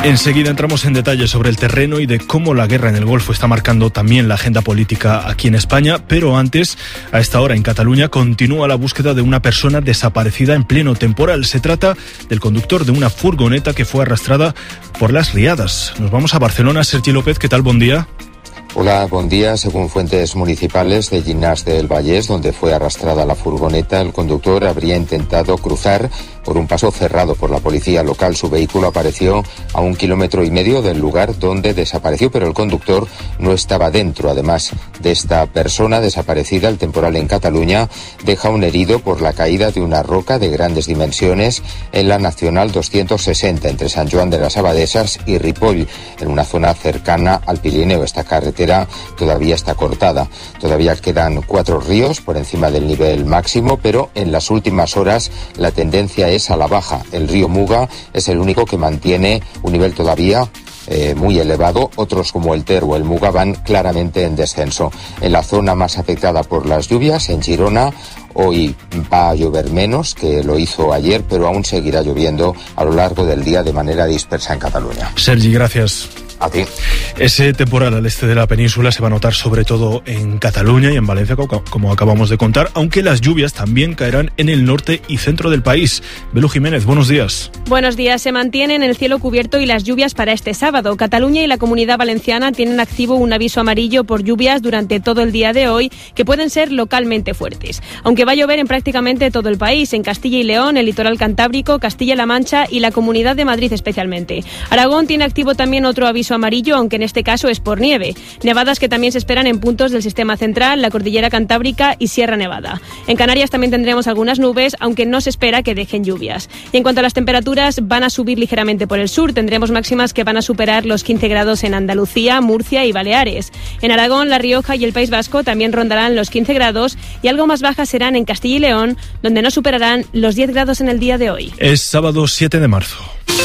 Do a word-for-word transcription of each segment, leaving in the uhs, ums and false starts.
Enseguida entramos en detalles sobre el terreno y de cómo la guerra en el Golfo está marcando también la agenda política aquí en España, pero antes, a esta hora en Cataluña, continúa la búsqueda de una persona desaparecida en pleno temporal. Se trata del conductor de una furgoneta que fue arrastrada por las riadas. Nos vamos a Barcelona. Sergi López, ¿qué tal? Buen día. Hola, buen día. Según fuentes municipales de Llinars del Vallès, donde fue arrastrada la furgoneta, el conductor habría intentado cruzar por un paso cerrado por la policía local. Su vehículo apareció a un kilómetro y medio del lugar donde desapareció, pero el conductor no estaba dentro. Además de esta persona desaparecida, el temporal en Cataluña deja un herido por la caída de una roca de grandes dimensiones en la Nacional doscientos sesenta, entre Sant Joan de las Abadesas y Ripoll, en una zona cercana al Pirineo. Esta carretera todavía está cortada. Todavía quedan cuatro ríos por encima del nivel máximo, pero en las últimas horas la tendencia es a la baja. El río Muga es el único que mantiene un nivel todavía eh, muy elevado. Otros como el Ter o el Muga van claramente en descenso. En la zona más afectada por las lluvias, en Girona, hoy va a llover menos que lo hizo ayer, pero aún seguirá lloviendo a lo largo del día de manera dispersa en Cataluña. Sergi, gracias. A ti. Ese temporal al este de la península se va a notar sobre todo en Cataluña y en Valencia, como acabamos de contar, aunque las lluvias también caerán en el norte y centro del país. Belu Jiménez, buenos días. Buenos días. Se mantienen el cielo cubierto y las lluvias para este sábado. Cataluña y la Comunidad Valenciana tienen activo un aviso amarillo por lluvias durante todo el día de hoy, que pueden ser localmente fuertes. Aunque va a llover en prácticamente todo el país, en Castilla y León, el litoral cantábrico, Castilla-La Mancha y la Comunidad de Madrid especialmente. Aragón tiene activo también otro aviso amarillo, aunque en este caso es por nieve. Nevadas que también se esperan en puntos del sistema central, la cordillera cantábrica y Sierra Nevada. En Canarias también tendremos algunas nubes, aunque no se espera que dejen lluvias. Y en cuanto a las temperaturas, van a subir ligeramente por el sur. Tendremos máximas que van a superar los quince grados en Andalucía, Murcia y Baleares. En Aragón, La Rioja y el País Vasco también rondarán los quince grados y algo más bajas serán en Castilla y León, donde no superarán los diez grados en el día de hoy. Es sábado siete de marzo.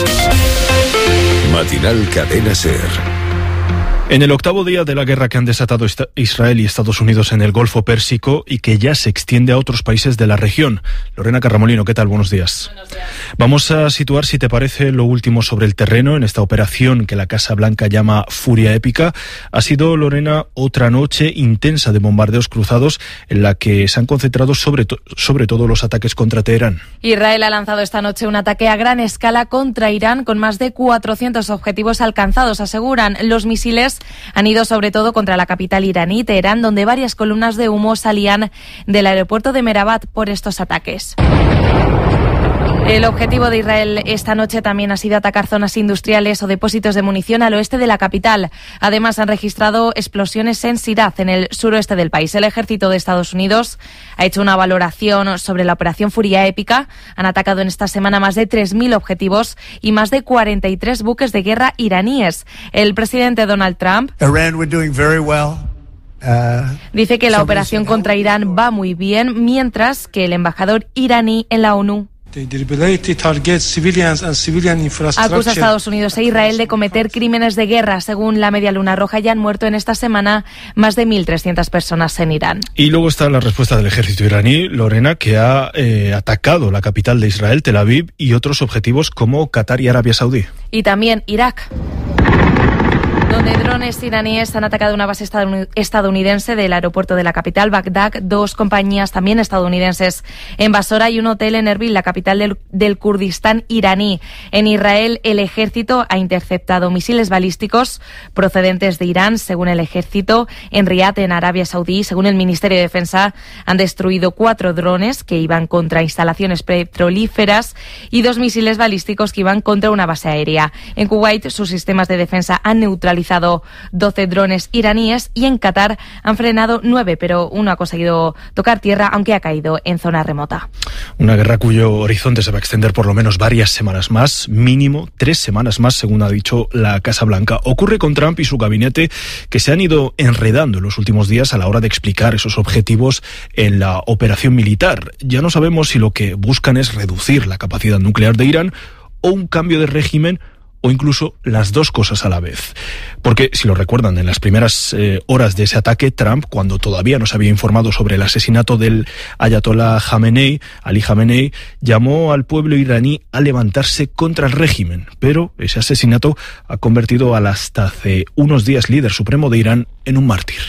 Matinal Cadena SER. En el octavo día de la guerra que han desatado Israel y Estados Unidos en el Golfo Pérsico y que ya se extiende a otros países de la región. Lorena Carramolino, ¿qué tal? Buenos días. Buenos días. Vamos a situar, si te parece, lo último sobre el terreno en esta operación que la Casa Blanca llama Furia Épica. Ha sido, Lorena, otra noche intensa de bombardeos cruzados en la que se han concentrado sobre, to- sobre todo los ataques contra Teherán. Israel ha lanzado esta noche un ataque a gran escala contra Irán con más de cuatrocientos objetivos alcanzados, aseguran. Los misiles han ido sobre todo contra la capital iraní, Teherán, donde varias columnas de humo salían del aeropuerto de Merabat por estos ataques. El objetivo de Israel esta noche también ha sido atacar zonas industriales o depósitos de munición al oeste de la capital. Además, han registrado explosiones en Siraz, en el suroeste del país. El ejército de Estados Unidos ha hecho una valoración sobre la operación Furia Épica. Han atacado en esta semana más de tres mil objetivos y más de cuarenta y tres buques de guerra iraníes. El presidente Donald Trump dice que la operación contra Irán va muy bien, mientras que el embajador iraní en la ONU acusa a Estados Unidos e Israel de cometer crímenes de guerra. Según la Media Luna Roja, ya han muerto en esta semana más de mil trescientas personas en Irán. Y luego está la respuesta del ejército iraní, Lorena, que ha eh, atacado la capital de Israel, Tel Aviv, y otros objetivos como Qatar y Arabia Saudí. Y también Irak, donde drones iraníes han atacado una base estadounidense del aeropuerto de la capital, Bagdad, dos compañías también estadounidenses en Basora y un hotel en Erbil, la capital del, del Kurdistán iraní. En Israel, el ejército ha interceptado misiles balísticos procedentes de Irán, según el ejército. En Riad, en Arabia Saudí, según el Ministerio de Defensa, han destruido cuatro drones que iban contra instalaciones petrolíferas y dos misiles balísticos que iban contra una base aérea. En Kuwait, sus sistemas de defensa han neutralizado doce drones iraníes y en Qatar han frenado nueve, pero uno ha conseguido tocar tierra, aunque ha caído en zona remota. Una guerra cuyo horizonte se va a extender por lo menos varias semanas más, mínimo tres semanas más, según ha dicho la Casa Blanca. Ocurre con Trump y su gabinete, que se han ido enredando en los últimos días a la hora de explicar esos objetivos en la operación militar. Ya no sabemos si lo que buscan es reducir la capacidad nuclear de Irán o un cambio de régimen o incluso las dos cosas a la vez. Porque, si lo recuerdan, en las primeras eh, horas de ese ataque, Trump, cuando todavía no se había informado sobre el asesinato del ayatolá Jamenei, Ali Jamenei, llamó al pueblo iraní a levantarse contra el régimen. Pero ese asesinato ha convertido al hasta hace unos días líder supremo de Irán en un mártir.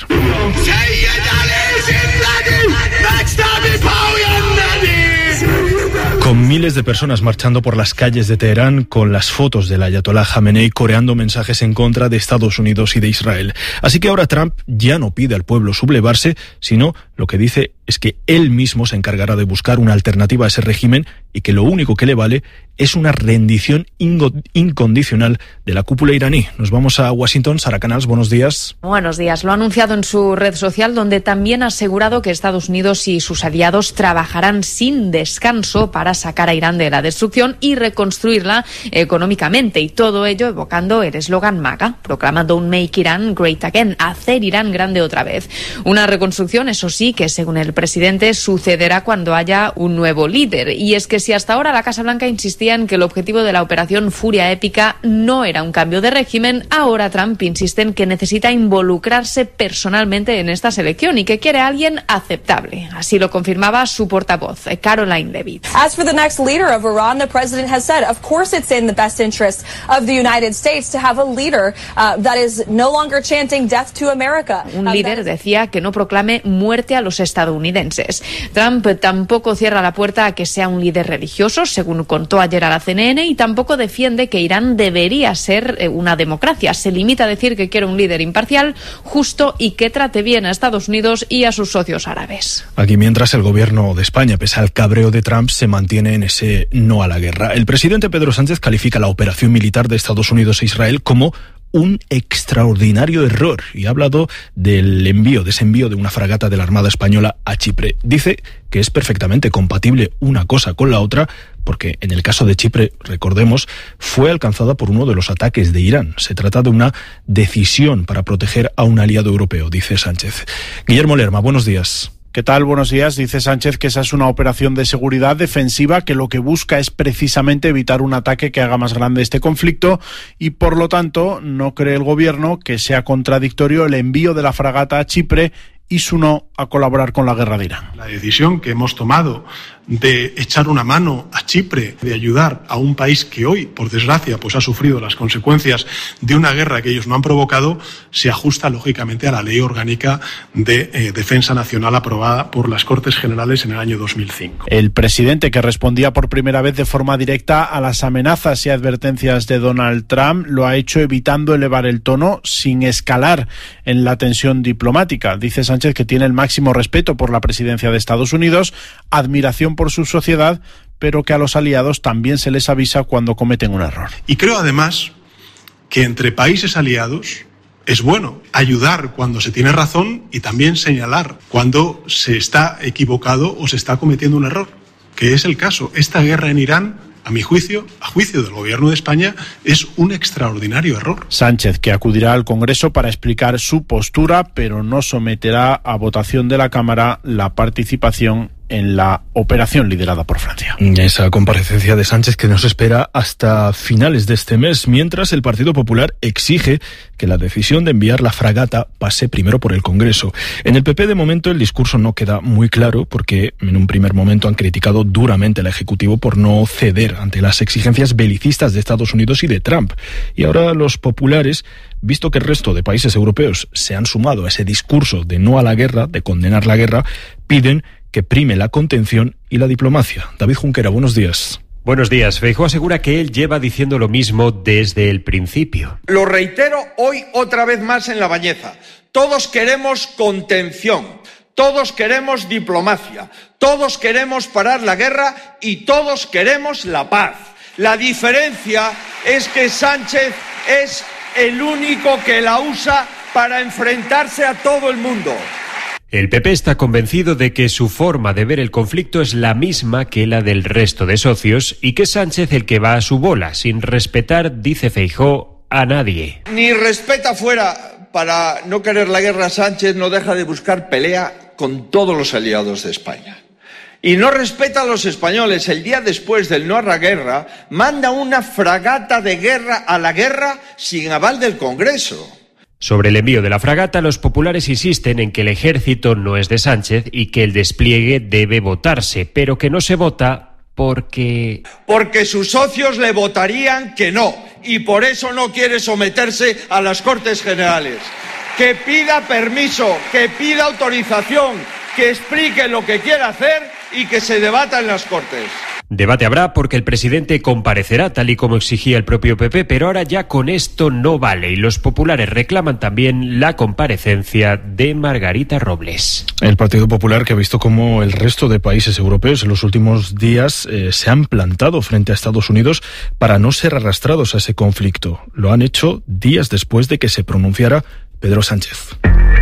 Con miles de personas marchando por las calles de Teherán con las fotos del ayatolá Jamenei coreando mensajes en contra de Estados Unidos y de Israel. Así que ahora Trump ya no pide al pueblo sublevarse, sino lo que dice es que él mismo se encargará de buscar una alternativa a ese régimen y que lo único que le vale es una rendición incondicional de la cúpula iraní. Nos vamos a Washington. Sara Canals, buenos días. Buenos días. Lo ha anunciado en su red social, donde también ha asegurado que Estados Unidos y sus aliados trabajarán sin descanso para sacar a Irán de la destrucción y reconstruirla económicamente. Y todo ello evocando el eslogan MAGA, proclamando un Make Iran Great Again, hacer Irán grande otra vez. Una reconstrucción, eso sí, que según el presidente sucederá cuando haya un nuevo líder. Y es que si hasta ahora la Casa Blanca insistía en que el objetivo de la operación Furia Épica no era un cambio de régimen, ahora Trump insiste en que necesita involucrarse personalmente en esta selección y que quiere a alguien aceptable. Así lo confirmaba su portavoz, Caroline Leavitt. As for the next leader of Iran, the president has said, of course it's in the best interest of the United States to have a leader uh, that is no longer chanting death to America. Un líder, decía, que no proclame muerte a los estadounidenses. Trump tampoco cierra la puerta a que sea un líder religioso, según contó ayer a la C N N, y tampoco defiende que Irán debería ser una democracia. Se limita a decir que quiere un líder imparcial, justo y que trate bien a Estados Unidos y a sus socios árabes. Aquí, mientras, el gobierno de España, pese al cabreo de Trump, se mantiene en ese no a la guerra. El presidente Pedro Sánchez califica la operación militar de Estados Unidos e Israel como un extraordinario error y ha hablado del envío, desenvío de una fragata de la Armada Española a Chipre. Dice que es perfectamente compatible una cosa con la otra porque en el caso de Chipre, recordemos, fue alcanzada por uno de los ataques de Irán. Se trata de una decisión para proteger a un aliado europeo, dice Sánchez. Guillermo Lerma, buenos días. ¿Qué tal? Buenos días. Dice Sánchez que esa es una operación de seguridad defensiva que lo que busca es precisamente evitar un ataque que haga más grande este conflicto y, por lo tanto, no cree el gobierno que sea contradictorio el envío de la fragata a Chipre y su no a colaborar con la guerra de Irán. La decisión que hemos tomado de echar una mano a Chipre, de ayudar a un país que hoy, por desgracia, pues ha sufrido las consecuencias de una guerra que ellos no han provocado, se ajusta lógicamente a la Ley Orgánica de eh, Defensa Nacional aprobada por las Cortes Generales en el año dos mil cinco. El presidente, que respondía por primera vez de forma directa a las amenazas y advertencias de Donald Trump, lo ha hecho evitando elevar el tono sin escalar en la tensión diplomática. Dice Sánchez que tiene el máximo respeto por la presidencia de Estados Unidos, admiración por su sociedad, pero que a los aliados también se les avisa cuando cometen un error. Y creo además que entre países aliados es bueno ayudar cuando se tiene razón y también señalar cuando se está equivocado o se está cometiendo un error, que es el caso. Esta guerra en Irán, a mi juicio, a juicio del gobierno de España, es un extraordinario error. Sánchez, que acudirá al Congreso para explicar su postura, pero no someterá a votación de la Cámara la participación en la operación liderada por Francia. Esa comparecencia de Sánchez que nos espera hasta finales de este mes, mientras el Partido Popular exige que la decisión de enviar la fragata pase primero por el Congreso. En el P P, de momento, el discurso no queda muy claro porque en un primer momento han criticado duramente al Ejecutivo por no ceder ante las exigencias belicistas de Estados Unidos y de Trump. Y ahora los populares, visto que el resto de países europeos se han sumado a ese discurso de no a la guerra, de condenar la guerra, piden que prime la contención y la diplomacia. David Junquera, buenos días. Buenos días. Feijóo asegura que él lleva diciendo lo mismo desde el principio. Lo reitero hoy otra vez más en La Bañeza. Todos queremos contención, todos queremos diplomacia, todos queremos parar la guerra y todos queremos la paz. La diferencia es que Sánchez es el único que la usa para enfrentarse a todo el mundo. El P P está convencido de que su forma de ver el conflicto es la misma que la del resto de socios y que es Sánchez el que va a su bola, sin respetar, dice Feijóo, a nadie. Ni respeta fuera. Para no querer la guerra, Sánchez no deja de buscar pelea con todos los aliados de España. y no respeta a los españoles. El día después del no a la guerra, manda una fragata de guerra a la guerra sin aval del Congreso. Sobre el envío de la fragata, los populares insisten en que el ejército no es de Sánchez y que el despliegue debe votarse, pero que no se vota porque... Porque sus socios le votarían que no, y por eso no quiere someterse a las Cortes Generales. Que pida permiso, que pida autorización, que explique lo que quiere hacer y que se debata en las Cortes. Debate habrá porque el presidente comparecerá tal y como exigía el propio P P, pero ahora ya con esto no vale y los populares reclaman también la comparecencia de Margarita Robles. El Partido Popular, que ha visto cómo el resto de países europeos en los últimos días eh, se han plantado frente a Estados Unidos para no ser arrastrados a ese conflicto. Lo han hecho días después de que se pronunciara Pedro Sánchez.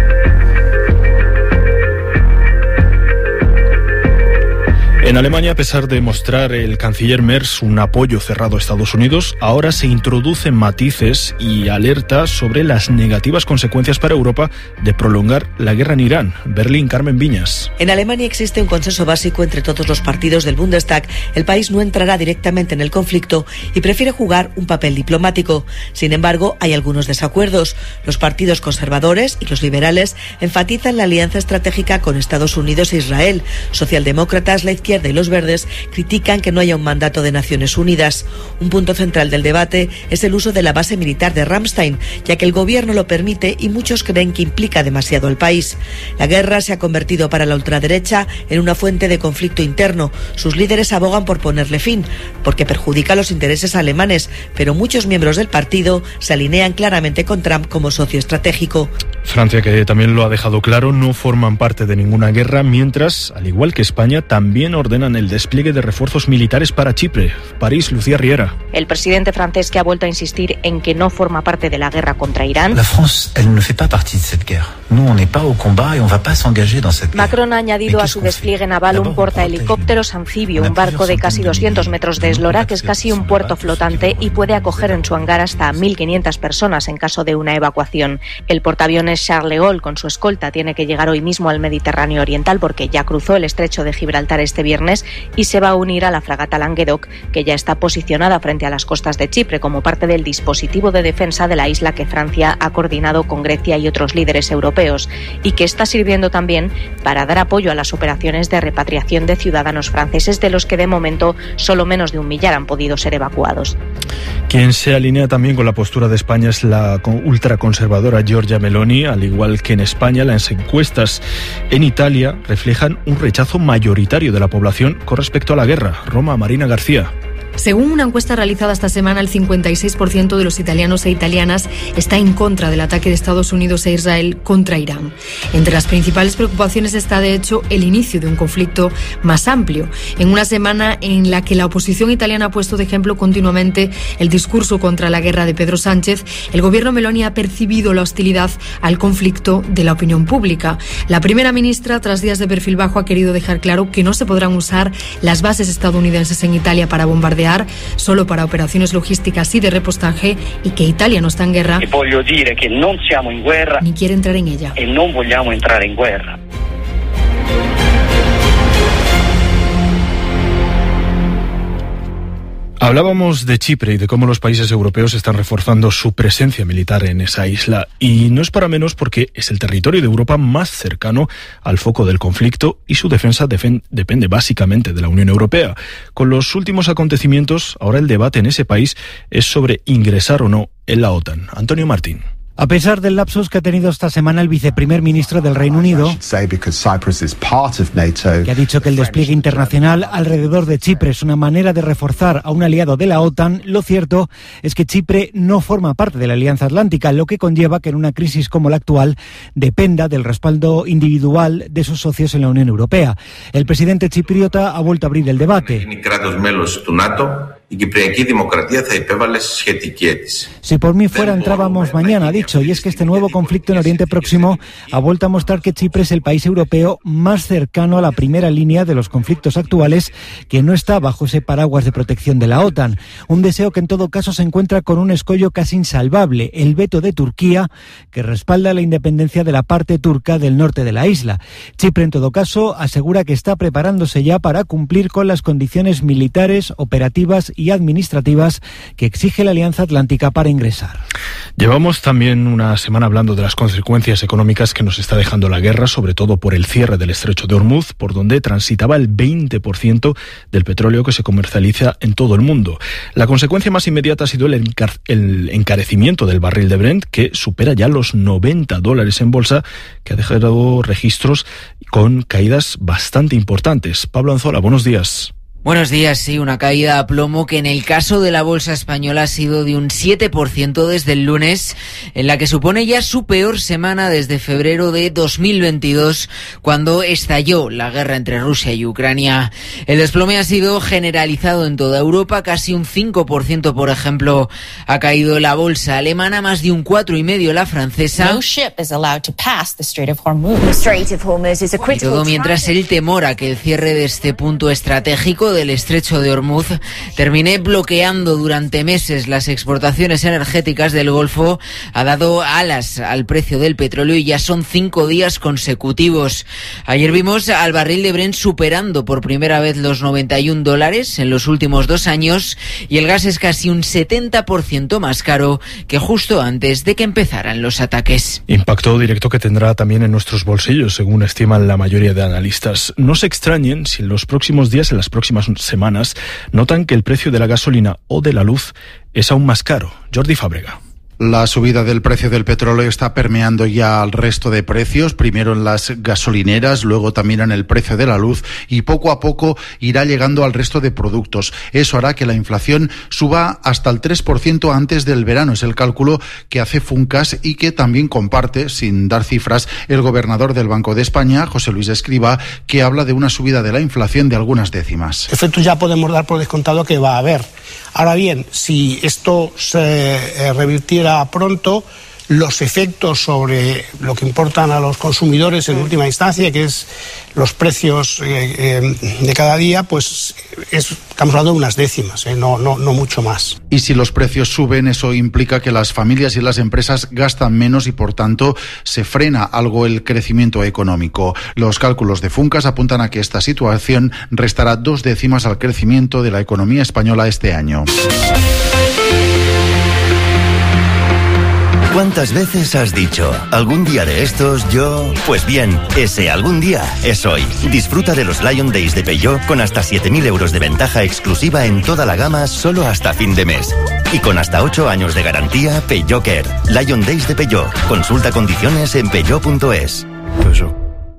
En Alemania, a pesar de mostrar el canciller Merz un apoyo cerrado a Estados Unidos, ahora se introducen matices y alerta sobre las negativas consecuencias para Europa de prolongar la guerra en Irán. Berlín, Carmen Viñas. En Alemania existe un consenso básico entre todos los partidos del Bundestag. El país no entrará directamente en el conflicto y prefiere jugar un papel diplomático. Sin embargo, hay algunos desacuerdos. Los partidos conservadores y los liberales enfatizan la alianza estratégica con Estados Unidos e Israel. Socialdemócratas, la izquierda y los verdes critican que no haya un mandato de Naciones Unidas. Un punto central del debate es el uso de la base militar de Ramstein, ya que el gobierno lo permite y muchos creen que implica demasiado al país. La guerra se ha convertido para la ultraderecha en una fuente de conflicto interno. Sus líderes abogan por ponerle fin, porque perjudica los intereses alemanes, pero muchos miembros del partido se alinean claramente con Trump como socio estratégico. Francia, que también lo ha dejado claro, no forman parte de ninguna guerra, mientras, al igual que España, también ordenan el despliegue de refuerzos militares para Chipre. París, Lucía Riera. El presidente francés, que ha vuelto a insistir en que no forma parte de la guerra contra Irán. La France, elle ne fait pas partie de cette guerre. Nous, on n'est pas au combat et on va pas s'engager dans cette guerre. Macron ha añadido a su despliegue naval un portahelicópteros anfibio, un barco de casi doscientos metros de eslora, que es casi un puerto flotante y puede acoger en su hangar hasta mil quinientas personas en caso de una evacuación. El portaaviones Charles de Gaulle, con su escolta, tiene que llegar hoy mismo al Mediterráneo Oriental porque ya cruzó el estrecho de Gibraltar este viernes y se va a unir a la fragata Languedoc, que ya está posicionada frente a las costas de Chipre como parte del dispositivo de defensa de la isla que Francia ha coordinado con Grecia y otros líderes europeos y que está sirviendo también para dar apoyo a las operaciones de repatriación de ciudadanos franceses, de los que de momento solo menos de un millar han podido ser evacuados. Quien se alinea también con la postura de España es la ultraconservadora Giorgia Meloni, al igual que en España. Las encuestas en Italia reflejan un rechazo mayoritario de la población con respecto a la guerra. Roma, Marina García. Según una encuesta realizada esta semana, el cincuenta y seis por ciento de los italianos e italianas está en contra del ataque de Estados Unidos e Israel contra Irán. Entre las principales preocupaciones está, de hecho, el inicio de un conflicto más amplio. En una semana en la que la oposición italiana ha puesto de ejemplo continuamente el discurso contra la guerra de Pedro Sánchez, el gobierno Meloni ha percibido la hostilidad al conflicto de la opinión pública. La primera ministra, tras días de perfil bajo, ha querido dejar claro que no se podrán usar las bases estadounidenses en Italia para bombardear, solo para operaciones logísticas y de repostaje, y que Italia no está en guerra. E voglio dire che non siamo in guerra, ni quiere entrar en ella. E non vogliamo entrare in guerra. Hablábamos de Chipre y de cómo los países europeos están reforzando su presencia militar en esa isla. Y no es para menos porque es el territorio de Europa más cercano al foco del conflicto y su defensa defen- depende básicamente de la Unión Europea. Con los últimos acontecimientos, ahora el debate en ese país es sobre ingresar o no en la OTAN. Antonio Martín. A pesar del lapsus que ha tenido esta semana el viceprimer ministro del Reino Unido, que ha dicho que el despliegue internacional alrededor de Chipre es una manera de reforzar a un aliado de la OTAN, lo cierto es que Chipre no forma parte de la Alianza Atlántica, lo que conlleva que en una crisis como la actual dependa del respaldo individual de sus socios en la Unión Europea. El presidente chipriota ha vuelto a abrir el debate. η Κυπριακή Δημοκρατία θα υπέβαλε σχετική αίτηση. Si por mí fuera, entrábamos mañana, ha dicho, y es que este nuevo conflicto en Oriente Próximo ha vuelto a mostrar que Chipre es el país europeo más cercano a la primera línea de los conflictos actuales, que no está bajo ese paraguas de protección de la OTAN. Un deseo que en todo caso se encuentra con un escollo casi insalvable, el veto de Turquía, que respalda la independencia de la parte turca del norte de la isla. Chipre, en todo caso, asegura que está preparándose ya para cumplir con las condiciones militares, operativas y administrativas que exige la Alianza Atlántica para ingresar. Llevamos también una semana hablando de las consecuencias económicas que nos está dejando la guerra, sobre todo por el cierre del estrecho de Hormuz, por donde transitaba el veinte por ciento del petróleo que se comercializa en todo el mundo. La consecuencia más inmediata ha sido el, encar- el encarecimiento del barril de Brent, que supera ya los noventa dólares en bolsa, que ha dejado registros con caídas bastante importantes. Pablo Anzola, buenos días. Buenos días, sí, una caída a plomo que en el caso de la bolsa española ha sido de un siete por ciento desde el lunes, en la que supone ya su peor semana desde febrero de dos mil veintidós, cuando estalló la guerra entre Rusia y Ucrania. El desplome ha sido generalizado en toda Europa, casi un cinco por ciento, por ejemplo, ha caído la bolsa alemana, más de un cuatro coma cinco por ciento la francesa. No ship is allowed to pass the Strait of Hormuz. The Strait of Hormuz is a critical Y todo mientras el temor a que el cierre de este punto estratégico del estrecho de Hormuz terminé bloqueando durante meses las exportaciones energéticas del Golfo ha dado alas al precio del petróleo y ya son cinco días consecutivos. Ayer vimos al barril de Brent superando por primera vez los noventa y un dólares en los últimos dos años y el gas es casi un setenta por ciento más caro que justo antes de que empezaran los ataques. Impacto directo que tendrá también en nuestros bolsillos, según estiman la mayoría de analistas. No se extrañen si en los próximos días, en las próximas semanas, notan que el precio de la gasolina o de la luz es aún más caro. Jordi Fábrega. La subida del precio del petróleo está permeando ya al resto de precios, primero en las gasolineras, luego también en el precio de la luz y poco a poco irá llegando al resto de productos. Eso hará que la inflación suba hasta el tres por ciento antes del verano. Es el cálculo que hace Funcas y que también comparte, sin dar cifras, el gobernador del Banco de España, José Luis Escrivá, que habla de una subida de la inflación de algunas décimas. Efectos ya podemos dar por descontado que va a haber. Ahora bien, si esto se eh, revirtiera pronto, los efectos sobre lo que importan a los consumidores en última instancia, que es los precios eh, eh, de cada día, pues es, estamos hablando de unas décimas, eh, no, no, no mucho más. Y si los precios suben, eso implica que las familias y las empresas gastan menos y por tanto se frena algo el crecimiento económico. Los cálculos de Funcas apuntan a que esta situación restará dos décimas al crecimiento de la economía española este año. ¿Cuántas veces has dicho, algún día de estos yo...? Pues bien, ese algún día es hoy. Disfruta de los Lion Days de Peugeot con hasta siete mil euros de ventaja exclusiva en toda la gama solo hasta fin de mes. Y con hasta ocho años de garantía, Peugeot Care. Lion Days de Peugeot. Consulta condiciones en peugeot punto es. Peugeot.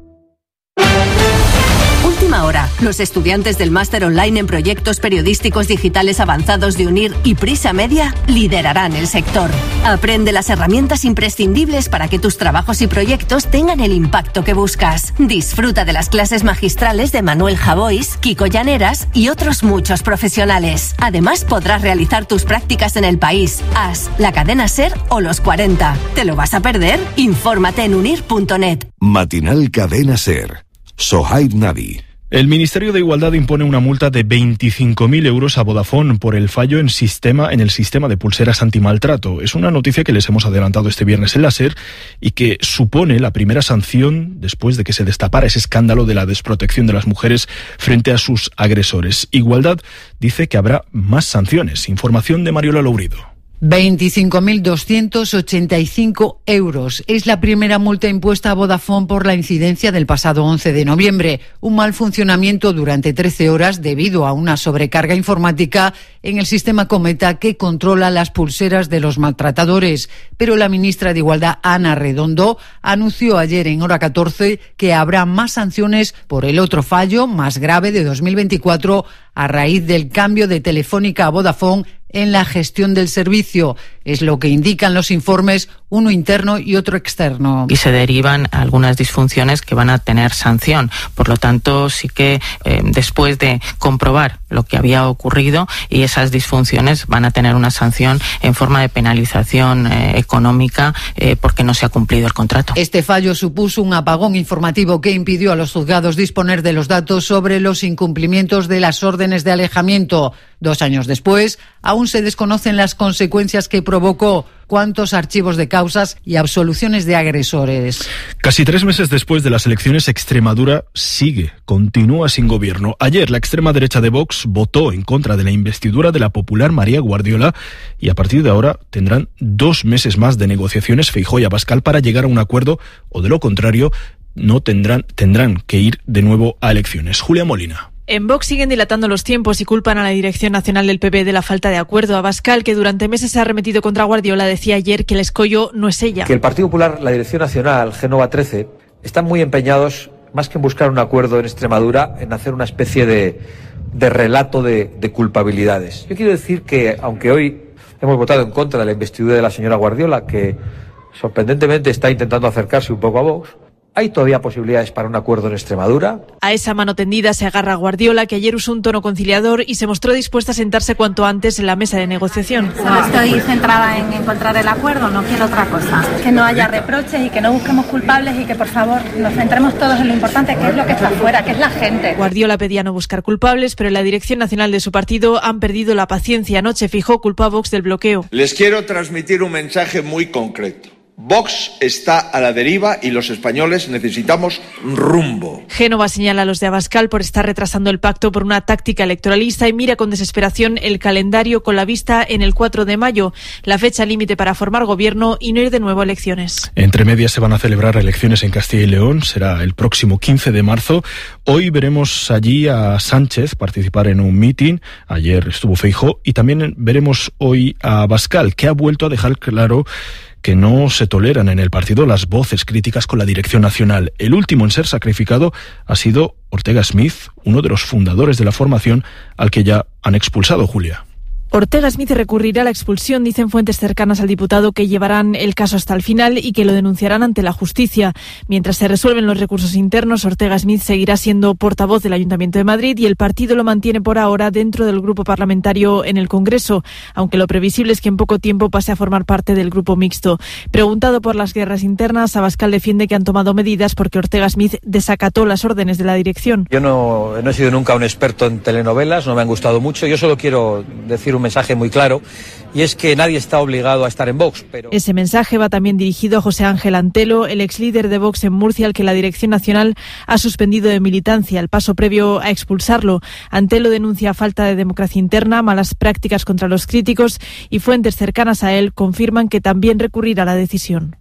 Última hora. Los estudiantes del máster online en proyectos periodísticos digitales avanzados de UNIR y Prisa Media liderarán el sector. Aprende las herramientas imprescindibles para que tus trabajos y proyectos tengan el impacto que buscas. Disfruta de las clases magistrales de Manuel Javois, Kiko Llaneras y otros muchos profesionales. Además, podrás realizar tus prácticas en el país, A S, la cadena SER o los cuarenta. ¿Te lo vas a perder? Infórmate en unir punto net. Matinal Cadena SER. Sohaib Navi. El Ministerio de Igualdad impone una multa de veinticinco mil euros a Vodafone por el fallo en, sistema, en el sistema de pulseras antimaltrato. Es una noticia que les hemos adelantado este viernes en la SER y que supone la primera sanción después de que se destapara ese escándalo de la desprotección de las mujeres frente a sus agresores. Igualdad dice que habrá más sanciones. Información de Mariola Lourido. veinticinco mil doscientos ochenta y cinco euros. Es la primera multa impuesta a Vodafone por la incidencia del pasado once de noviembre. Un mal funcionamiento durante trece horas debido a una sobrecarga informática en el sistema Cometa que controla las pulseras de los maltratadores. Pero la ministra de Igualdad, Ana Redondo, anunció ayer en Hora catorce que habrá más sanciones por el otro fallo más grave de dos mil veinticuatro a raíz del cambio de Telefónica a Vodafone en la gestión del servicio. Es lo que indican los informes uno interno y otro externo. Y se derivan algunas disfunciones que van a tener sanción. Por lo tanto, sí que eh, después de comprobar lo que había ocurrido y esas disfunciones van a tener una sanción en forma de penalización eh, económica eh, porque no se ha cumplido el contrato. Este fallo supuso un apagón informativo que impidió a los juzgados disponer de los datos sobre los incumplimientos de las órdenes de alejamiento. Dos años después, aún se desconocen las consecuencias que provocó, cuántos archivos de causas y absoluciones de agresores. Casi tres meses después de las elecciones, Extremadura sigue, continúa sin gobierno. Ayer la extrema derecha de Vox votó en contra de la investidura de la popular María Guardiola y a partir de ahora tendrán dos meses más de negociaciones Feijóo y Abascal para llegar a un acuerdo, o de lo contrario, no tendrán, tendrán que ir de nuevo a elecciones. Julia Molina. En Vox siguen dilatando los tiempos y culpan a la Dirección Nacional del P P de la falta de acuerdo. Abascal, que durante meses se ha arremetido contra Guardiola, decía ayer que el escollo no es ella. Que el Partido Popular, la Dirección Nacional, Génova trece, están muy empeñados, más que en buscar un acuerdo en Extremadura, en hacer una especie de, de relato de, de culpabilidades. Yo quiero decir que, aunque hoy hemos votado en contra de la investidura de la señora Guardiola, que sorprendentemente está intentando acercarse un poco a Vox, ¿hay todavía posibilidades para un acuerdo en Extremadura? A esa mano tendida se agarra Guardiola, que ayer usó un tono conciliador y se mostró dispuesta a sentarse cuanto antes en la mesa de negociación. Solo estoy centrada en encontrar el acuerdo, no quiero otra cosa. Que no haya reproches y que no busquemos culpables y que, por favor, nos centremos todos en lo importante, que es lo que está afuera, que es la gente. Guardiola pedía no buscar culpables, pero en la dirección nacional de su partido han perdido la paciencia. Anoche Feijóo culpó a Vox del bloqueo. Les quiero transmitir un mensaje muy concreto. Vox está a la deriva y los españoles necesitamos rumbo. Génova señala a los de Abascal por estar retrasando el pacto por una táctica electoralista y mira con desesperación el calendario con la vista en el cuatro de mayo, la fecha límite para formar gobierno y no ir de nuevo a elecciones. Entre medias se van a celebrar elecciones en Castilla y León, será el próximo quince de marzo. Hoy veremos allí a Sánchez participar en un mitin, ayer estuvo Feijóo, y también veremos hoy a Abascal, que ha vuelto a dejar claro que no se toleran en el partido las voces críticas con la dirección nacional. El último en ser sacrificado ha sido Ortega Smith, uno de los fundadores de la formación, al que ya han expulsado, Julia. Ortega Smith recurrirá a la expulsión, dicen fuentes cercanas al diputado, que llevarán el caso hasta el final y que lo denunciarán ante la justicia. Mientras se resuelven los recursos internos, Ortega Smith seguirá siendo portavoz del Ayuntamiento de Madrid y el partido lo mantiene por ahora dentro del grupo parlamentario en el Congreso, aunque lo previsible es que en poco tiempo pase a formar parte del grupo mixto. Preguntado por las guerras internas, Abascal defiende que han tomado medidas porque Ortega Smith desacató las órdenes de la dirección. Yo no, no he sido nunca un experto en telenovelas, no me han gustado mucho. Yo solo quiero decir un mensaje muy claro, y es que nadie está obligado a estar en Vox. Pero... Ese mensaje va también dirigido a José Ángel Antelo, el ex líder de Vox en Murcia, al que la Dirección Nacional ha suspendido de militancia, el paso previo a expulsarlo. Antelo denuncia falta de democracia interna, malas prácticas contra los críticos, y fuentes cercanas a él confirman que también recurrirá a la decisión.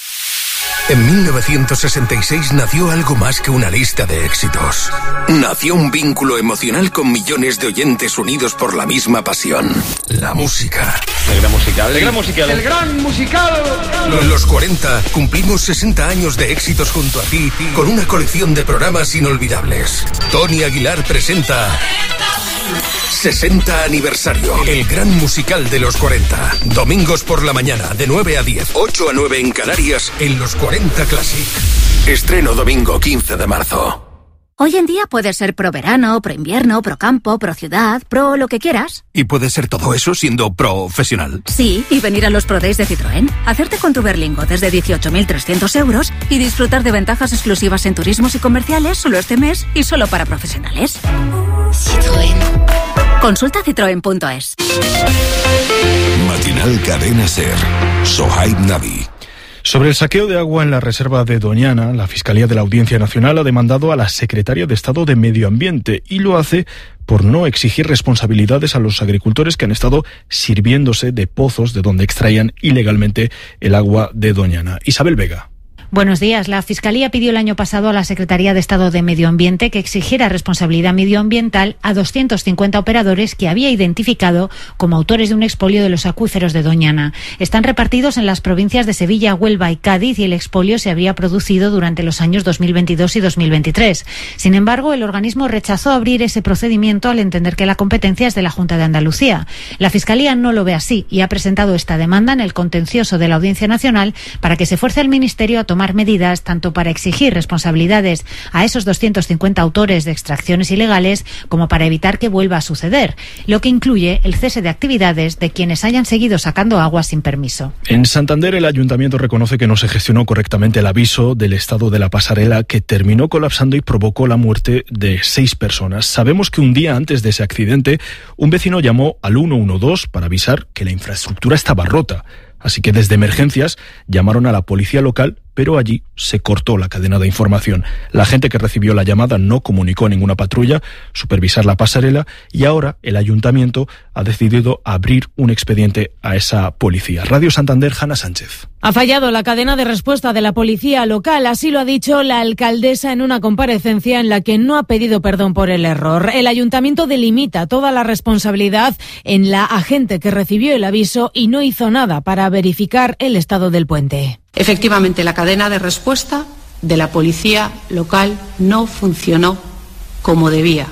En mil novecientos sesenta y seis nació algo más que una lista de éxitos. Nació un vínculo emocional con millones de oyentes unidos por la misma pasión, la música. El gran musical. El gran musical. El gran musical. En los cuarenta cumplimos sesenta años de éxitos junto a ti con una colección de programas inolvidables. Tony Aguilar presenta sesenta aniversario, el gran musical de los cuarenta. Domingos por la mañana, de nueve a diez, ocho a nueve en Canarias, en los cuarenta Classic. Estreno domingo quince de marzo. Hoy en día puedes ser pro verano, pro invierno, pro campo, pro ciudad, pro lo que quieras. ¿Y puedes ser todo eso siendo profesional? Sí, y venir a los Pro Days de Citroën, hacerte con tu Berlingo desde dieciocho mil trescientos euros y disfrutar de ventajas exclusivas en turismos y comerciales solo este mes y solo para profesionales. Citroën. Consulta citroen punto es. Matinal Cadena Ser. Sohaib Navi. Sobre el saqueo de agua en la reserva de Doñana, la Fiscalía de la Audiencia Nacional ha demandado a la Secretaria de Estado de Medio Ambiente y lo hace por no exigir responsabilidades a los agricultores que han estado sirviéndose de pozos de donde extraían ilegalmente el agua de Doñana. Isabel Vega. Buenos días. La Fiscalía pidió el año pasado a la Secretaría de Estado de Medio Ambiente que exigiera responsabilidad medioambiental a doscientos cincuenta operadores que había identificado como autores de un expolio de los acuíferos de Doñana. Están repartidos en las provincias de Sevilla, Huelva y Cádiz y el expolio se habría producido durante los años dos mil veintidós y dos mil veintitrés. Sin embargo, el organismo rechazó abrir ese procedimiento al entender que la competencia es de la Junta de Andalucía. La Fiscalía no lo ve así y ha presentado esta demanda en el contencioso de la Audiencia Nacional para que se fuerce al Ministerio a tomar medidas tanto para exigir responsabilidades a esos doscientos cincuenta autores de extracciones ilegales como para evitar que vuelva a suceder, lo que incluye el cese de actividades de quienes hayan seguido sacando agua sin permiso. En Santander, el ayuntamiento reconoce que no se gestionó correctamente el aviso del estado de la pasarela que terminó colapsando y provocó la muerte de seis personas. Sabemos que un día antes de ese accidente, un vecino llamó al uno uno dos para avisar que la infraestructura estaba rota. Así que desde emergencias llamaron a la policía local, pero allí se cortó la cadena de información. La gente que recibió la llamada no comunicó a ninguna patrulla, supervisar la pasarela y ahora el ayuntamiento ha decidido abrir un expediente a esa policía. Radio Santander, Hanna Sánchez. Ha fallado la cadena de respuesta de la policía local, así lo ha dicho la alcaldesa en una comparecencia en la que no ha pedido perdón por el error. El ayuntamiento delimita toda la responsabilidad en la agente que recibió el aviso y no hizo nada para verificar el estado del puente. Efectivamente, la cadena de respuesta de la policía local no funcionó como debía.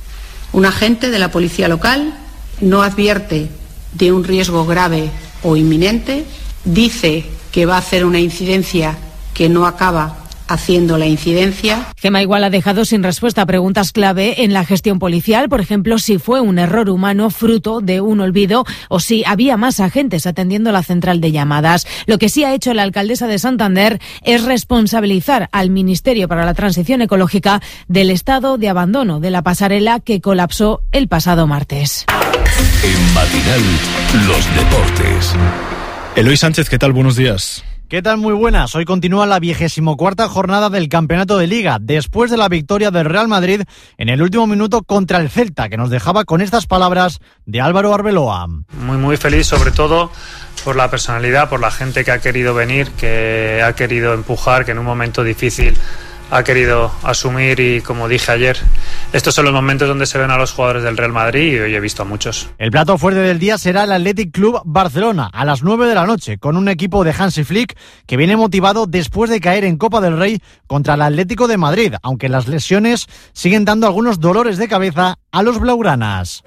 Un agente de la policía local no advierte de un riesgo grave o inminente, dice que va a hacer una incidencia que no acaba haciendo la incidencia. Gema igual ha dejado sin respuesta a preguntas clave en la gestión policial, por ejemplo, si fue un error humano fruto de un olvido o si había más agentes atendiendo la central de llamadas. Lo que sí ha hecho la alcaldesa de Santander es responsabilizar al Ministerio para la Transición Ecológica del estado de abandono de la pasarela que colapsó el pasado martes. En Matinal, los deportes. Eloy Sánchez, ¿qué tal? Buenos días. ¿Qué tal? Muy buenas. Hoy continúa la vigésimo cuarta jornada del Campeonato de Liga, después de la victoria del Real Madrid en el último minuto contra el Celta, que nos dejaba con estas palabras de Álvaro Arbeloa. Muy, muy feliz, sobre todo por la personalidad, por la gente que ha querido venir, que ha querido empujar, que en un momento difícil ha querido asumir y, como dije ayer, estos son los momentos donde se ven a los jugadores del Real Madrid y hoy he visto a muchos. El plato fuerte del día será el Athletic Club Barcelona a las nueve de la noche con un equipo de Hansi Flick que viene motivado después de caer en Copa del Rey contra el Atlético de Madrid, aunque las lesiones siguen dando algunos dolores de cabeza a los blaugranas.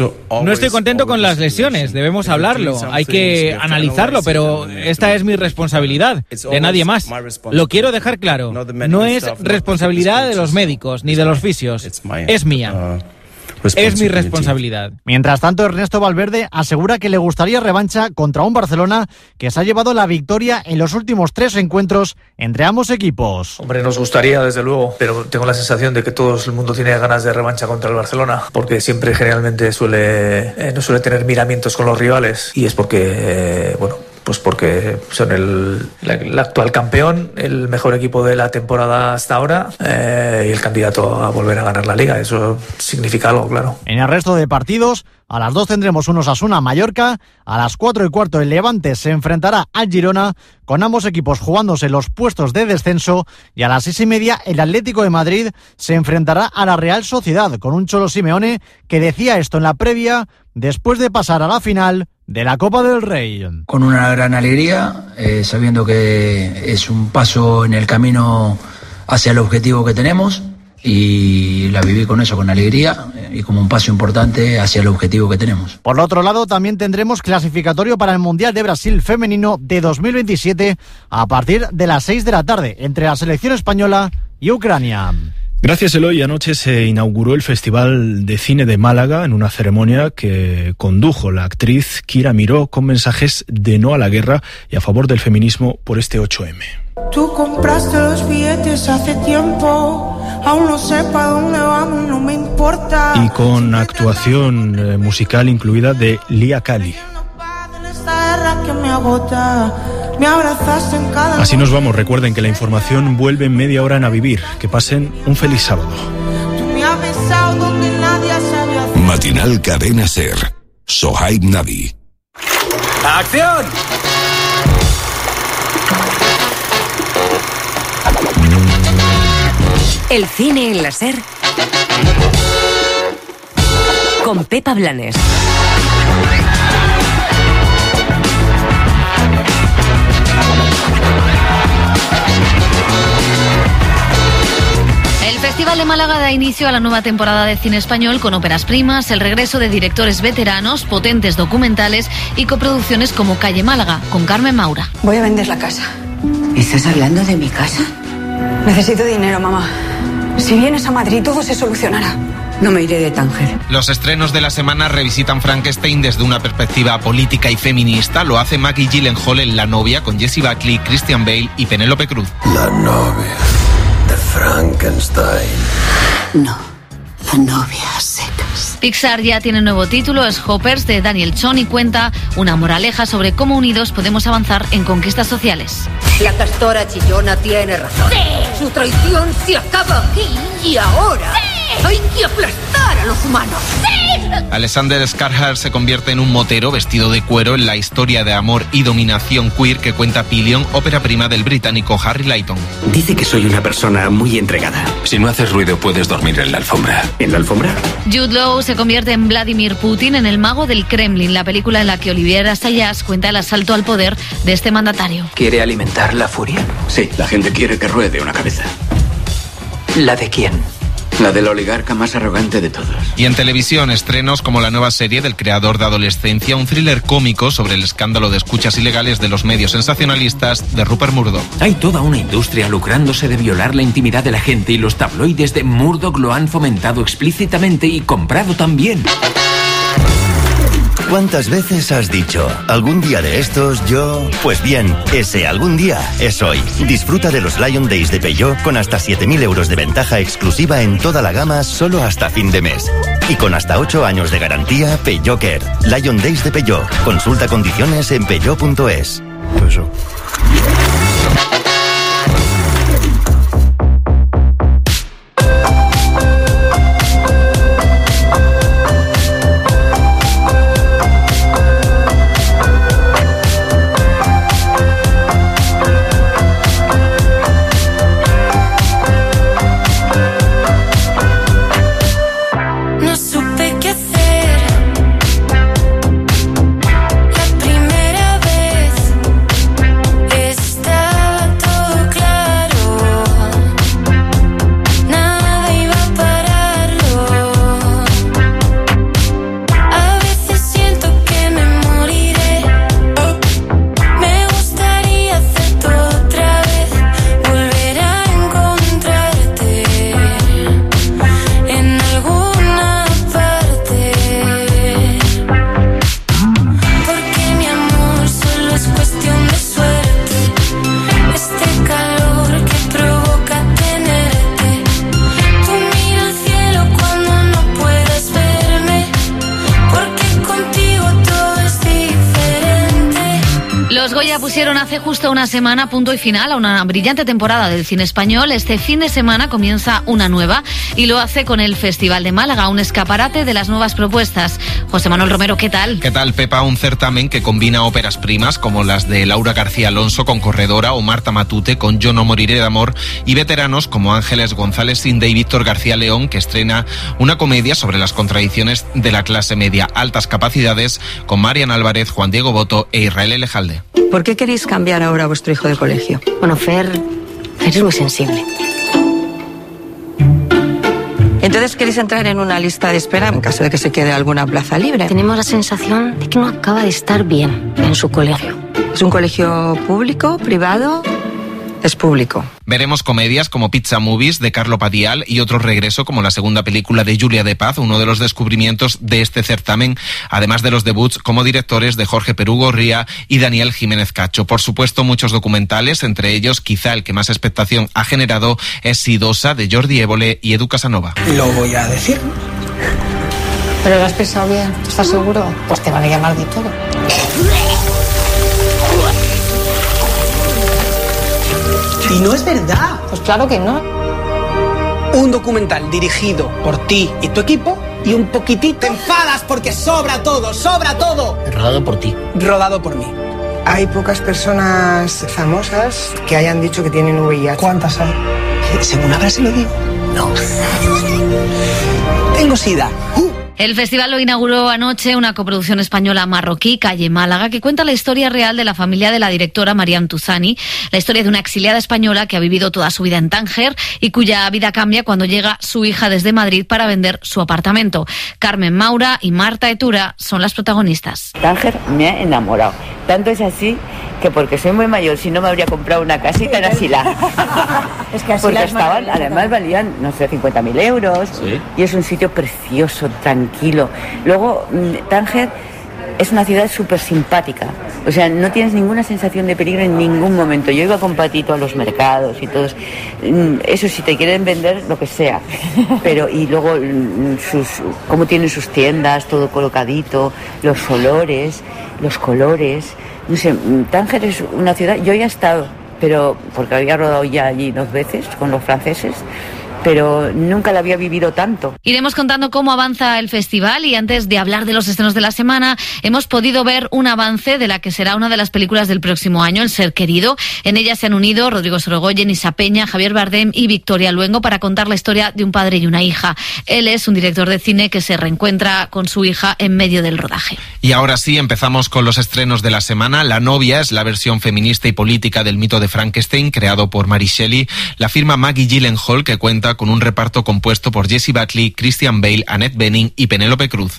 No estoy contento con las lesiones, debemos hablarlo, hay que analizarlo, pero esta es mi responsabilidad, de nadie más. Lo quiero dejar claro, no es responsabilidad de los médicos ni de los fisios, es mía. Es mi responsabilidad. Mientras tanto, Ernesto Valverde asegura que le gustaría revancha contra un Barcelona que se ha llevado la victoria en los últimos tres encuentros entre ambos equipos. Hombre, nos gustaría, desde luego, pero tengo la sensación de que todo el mundo tiene ganas de revancha contra el Barcelona, porque siempre generalmente suele eh, no suele tener miramientos con los rivales, y es porque, eh, bueno, pues porque son el, el actual campeón, el mejor equipo de la temporada hasta ahora eh, y el candidato a volver a ganar la Liga. Eso significa algo, claro. En el resto de partidos, a las dos tendremos un Osasuna-Mallorca, a las cuatro y cuarto el Levante se enfrentará al Girona, con ambos equipos jugándose los puestos de descenso, y a las seis y media el Atlético de Madrid se enfrentará a la Real Sociedad, con un Cholo Simeone que decía esto en la previa después de pasar a la final de la Copa del Rey. Con una gran alegría, eh, sabiendo que es un paso en el camino hacia el objetivo que tenemos, y la viví con eso, con alegría eh, y como un paso importante hacia el objetivo que tenemos. Por otro lado, también tendremos clasificatorio para el Mundial de Brasil femenino de dos mil veintisiete a partir de las seis de la tarde entre la selección española y Ucrania. Gracias, Eloy. Anoche se inauguró el Festival de Cine de Málaga en una ceremonia que condujo la actriz Kira Miró con mensajes de no a la guerra y a favor del feminismo por este ocho eme. Tú compraste los billetes hace tiempo, aún no sé para dónde vamos, no me importa. Y con actuación eh, musical incluida de Lía Cali. Que me agota, me abrazaste en cada... Así nos vamos. Recuerden que la información vuelve en media hora en A Vivir. Que pasen un feliz sábado. Tú me has besado donde nadie sabía hacer. Matinal Cadena Ser. Sohaib Navi. ¡Acción! El cine en la SER con Pepa Blanes. El Festival de Málaga da inicio a la nueva temporada de cine español con óperas primas, el regreso de directores veteranos, potentes documentales y coproducciones como Calle Málaga, con Carmen Maura. Voy a vender la casa. ¿Estás hablando de mi casa? Necesito dinero, mamá. Si vienes a Madrid todo se solucionará. No me iré de Tánger. Los estrenos de la semana revisitan Frankenstein desde una perspectiva política y feminista. Lo hace Maggie Gyllenhaal en La novia con Jessie Buckley, Christian Bale y Penélope Cruz. La novia de Frankenstein. No, la novia a secas. Pixar ya tiene nuevo título, es Hoppers, de Daniel Chon, y cuenta una moraleja sobre cómo unidos podemos avanzar en conquistas sociales. La castora chillona tiene razón. ¡Sí! Su traición se acaba aquí y ahora. ¡Sí! Hay que aplastar a los humanos. ¡Sí! Alexander Skarsgård se convierte en un motero vestido de cuero en la historia de amor y dominación queer que cuenta Pillion, ópera prima del británico Harry Layton. Dice que soy una persona muy entregada. Si no haces ruido puedes dormir en la alfombra. ¿En la alfombra? Jude Law se convierte en Vladimir Putin en El mago del Kremlin, la película en la que Olivier Assayas cuenta el asalto al poder de este mandatario. ¿Quiere alimentar la furia? Sí, la gente quiere que ruede una cabeza. ¿La de quién? La del oligarca más arrogante de todos. Y en televisión, estrenos como la nueva serie del creador de Adolescencia, un thriller cómico sobre el escándalo de escuchas ilegales de los medios sensacionalistas de Rupert Murdoch. Hay toda una industria lucrándose de violar la intimidad de la gente y los tabloides de Murdoch lo han fomentado explícitamente y comprado también. ¿Cuántas veces has dicho, algún día de estos yo...? Pues bien, ese algún día es hoy. Disfruta de los Lion Days de Peugeot con hasta siete mil euros de ventaja exclusiva en toda la gama solo hasta fin de mes. Y con hasta ocho años de garantía, Peugeot Care. Lion Days de Peugeot. Consulta condiciones en peugeot punto es. Eso. Pusieron hace justo una semana punto y final a una brillante temporada del cine español. Este fin de semana comienza una nueva y lo hace con el Festival de Málaga, un escaparate de las nuevas propuestas. José Manuel Romero, ¿qué tal? ¿Qué tal, Pepa? Un certamen que combina óperas primas como las de Laura García Alonso con Corredora o Marta Matute con Yo no moriré de amor, y veteranos como Ángeles González Sinde y Víctor García León, que estrena una comedia sobre las contradicciones de la clase media, Altas capacidades, con Marian Álvarez, Juan Diego Boto e Israel Elejalde. ¿Por qué queréis cambiar ahora a vuestro hijo de colegio? Bueno, Fer, Fer es muy sensible. Entonces, ¿queréis entrar en una lista de espera en caso de que se quede alguna plaza libre? Tenemos la sensación de que no acaba de estar bien en su colegio. ¿Es un colegio público, privado? Es público. Veremos comedias como Pizza Movies de Carlo Padial y otro regreso como la segunda película de Julia de Paz, uno de los descubrimientos de este certamen, además de los debuts como directores de Jorge Perú Gorría y Daniel Jiménez Cacho. Por supuesto, muchos documentales, entre ellos quizá el que más expectación ha generado es Sidosa de Jordi Évole y Edu Casanova. Lo voy a decir. ¿Pero lo has pensado bien? ¿Estás seguro? Pues te van a llamar de todo. Y no es verdad. Pues claro que no. Un documental dirigido por ti y tu equipo y un poquitito... Te enfadas porque sobra todo, sobra todo. Rodado por ti. Rodado por mí. Hay pocas personas famosas que hayan dicho que tienen V I H. ¿Cuántas hay? Según ahora se lo digo. No. Tengo sida. Uh. El festival lo inauguró anoche una coproducción española-marroquí, Calle Málaga, que cuenta la historia real de la familia de la directora Mariam Tuzani, la historia de una exiliada española que ha vivido toda su vida en Tánger y cuya vida cambia cuando llega su hija desde Madrid para vender su apartamento. Carmen Maura y Marta Etura son las protagonistas. Tánger me ha enamorado. Tanto es así que porque soy muy mayor, si no me habría comprado una casita en Asila. Es que Asila porque estaban, además valían, no sé, cincuenta mil euros. ¿Sí? Y es un sitio precioso, tranquilo. Luego, Tánger es una ciudad súper simpática. O sea, no tienes ninguna sensación de peligro en ningún momento. Yo iba con Patito a los mercados y todos. Eso sí, te quieren vender lo que sea. Pero, y luego, sus, cómo tienen sus tiendas, todo colocadito, los olores, los colores. No sé, Tánger es una ciudad, yo ya he estado, pero porque había rodado ya allí dos veces con los franceses, pero nunca la había vivido tanto. Iremos contando cómo avanza el festival y antes de hablar de los estrenos de la semana, hemos podido ver un avance de la que será una de las películas del próximo año, El ser querido. En ella se han unido Rodrigo Sorogoyen, Isa Peña, Javier Bardem y Victoria Luengo para contar la historia de un padre y una hija. Él es un director de cine que se reencuentra con su hija en medio del rodaje. Y ahora sí, empezamos con los estrenos de la semana. La novia es la versión feminista y política del mito de Frankenstein, creado por Mary Shelley. La firma Maggie Gyllenhaal, que cuenta con un reparto compuesto por Jessie Buckley, Christian Bale, Annette Bening y Penélope Cruz.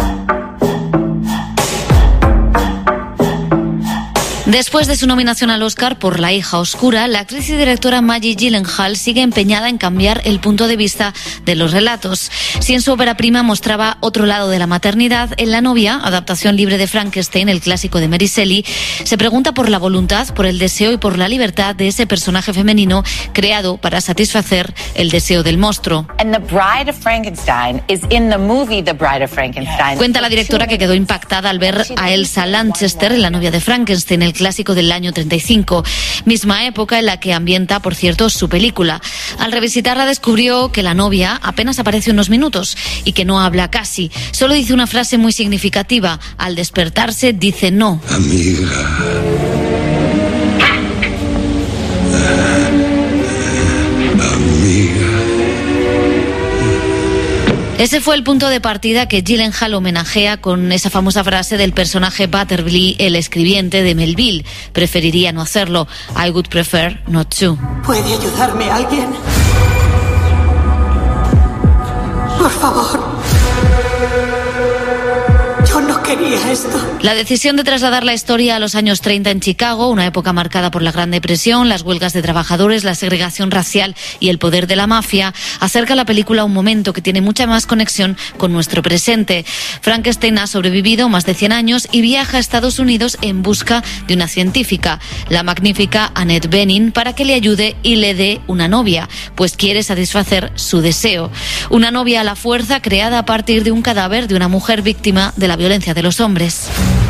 Después de su nominación al Oscar por La hija oscura, la actriz y directora Maggie Gyllenhaal sigue empeñada en cambiar el punto de vista de los relatos. Si en su ópera prima mostraba otro lado de la maternidad, en La novia, adaptación libre de Frankenstein, el clásico de Mary Shelley, se pregunta por la voluntad, por el deseo y por la libertad de ese personaje femenino creado para satisfacer el deseo del monstruo. And the Bride of Frankenstein is in the movie The Bride of Frankenstein. Cuenta la directora que quedó impactada al ver a Elsa Lanchester en La novia de Frankenstein, el clásico del año treinta y cinco, misma época en la que ambienta, por cierto, su película. Al revisitarla descubrió que la novia apenas aparece unos minutos y que no habla casi. Solo dice una frase muy significativa. Al despertarse dice no. Amiga. Amiga. Ese fue el punto de partida que Gyllenhaal homenajea con esa famosa frase del personaje Butterby, el escribiente de Melville. Preferiría no hacerlo. I would prefer not to. ¿Puede ayudarme alguien? Por favor. Yo no quería esto. La decisión de trasladar la historia a los años treinta en Chicago, una época marcada por la Gran Depresión, las huelgas de trabajadores, la segregación racial y el poder de la mafia, acerca la película a un momento que tiene mucha más conexión con nuestro presente. Frankenstein ha sobrevivido más de cien años y viaja a Estados Unidos en busca de una científica, la magnífica Annette Bening, para que le ayude y le dé una novia, pues quiere satisfacer su deseo. Una novia a la fuerza creada a partir de un cadáver de una mujer víctima de la violencia de los hombres.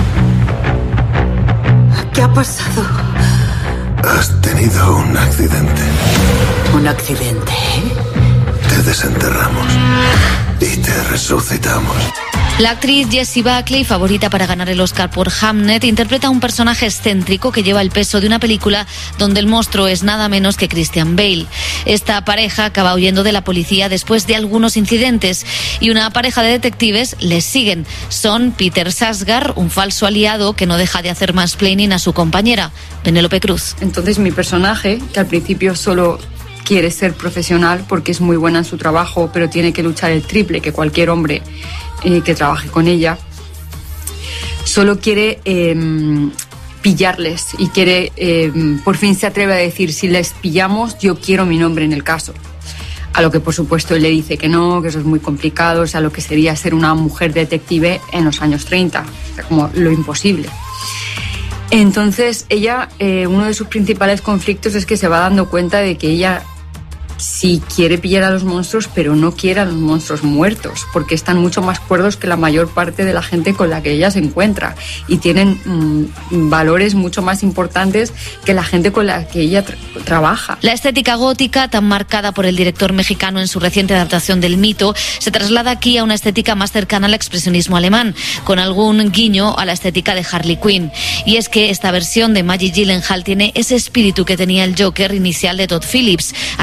¿Qué ha pasado? Has tenido un accidente. ¿Un accidente? Te desenterramos y te resucitamos. La actriz Jessie Buckley, favorita para ganar el Oscar por Hamnet, interpreta a un personaje excéntrico que lleva el peso de una película donde el monstruo es nada menos que Christian Bale. Esta pareja acaba huyendo de la policía después de algunos incidentes y una pareja de detectives les siguen. Son Peter Sarsgaard, un falso aliado que no deja de hacer mansplaining a su compañera, Penélope Cruz. Entonces mi personaje, que al principio solo quiere ser profesional porque es muy buena en su trabajo, pero tiene que luchar el triple que cualquier hombre Eh, que trabaje con ella, solo quiere eh, pillarles y quiere, eh, por fin se atreve a decir, si les pillamos, yo quiero mi nombre en el caso. A lo que por supuesto él le dice que no, que eso es muy complicado, o sea, lo que sería ser una mujer detective en los años treinta, o sea, como lo imposible. Entonces ella, eh, uno de sus principales conflictos es que se va dando cuenta de que ella sí quiere pillar a los monstruos, pero no quiere a los monstruos muertos, porque están mucho más cuerdos que la mayor parte de la gente con la que ella se encuentra y tienen mmm, valores mucho más importantes que la gente con la que ella tra- trabaja. La estética gótica, tan marcada por el director mexicano en su reciente adaptación del mito, se traslada aquí a una estética más cercana al expresionismo alemán, con algún guiño a la estética de Harley Quinn. Y es que esta versión de Maggie Gyllenhaal tiene ese espíritu que tenía el Joker inicial de Todd Phillips. Aquí es una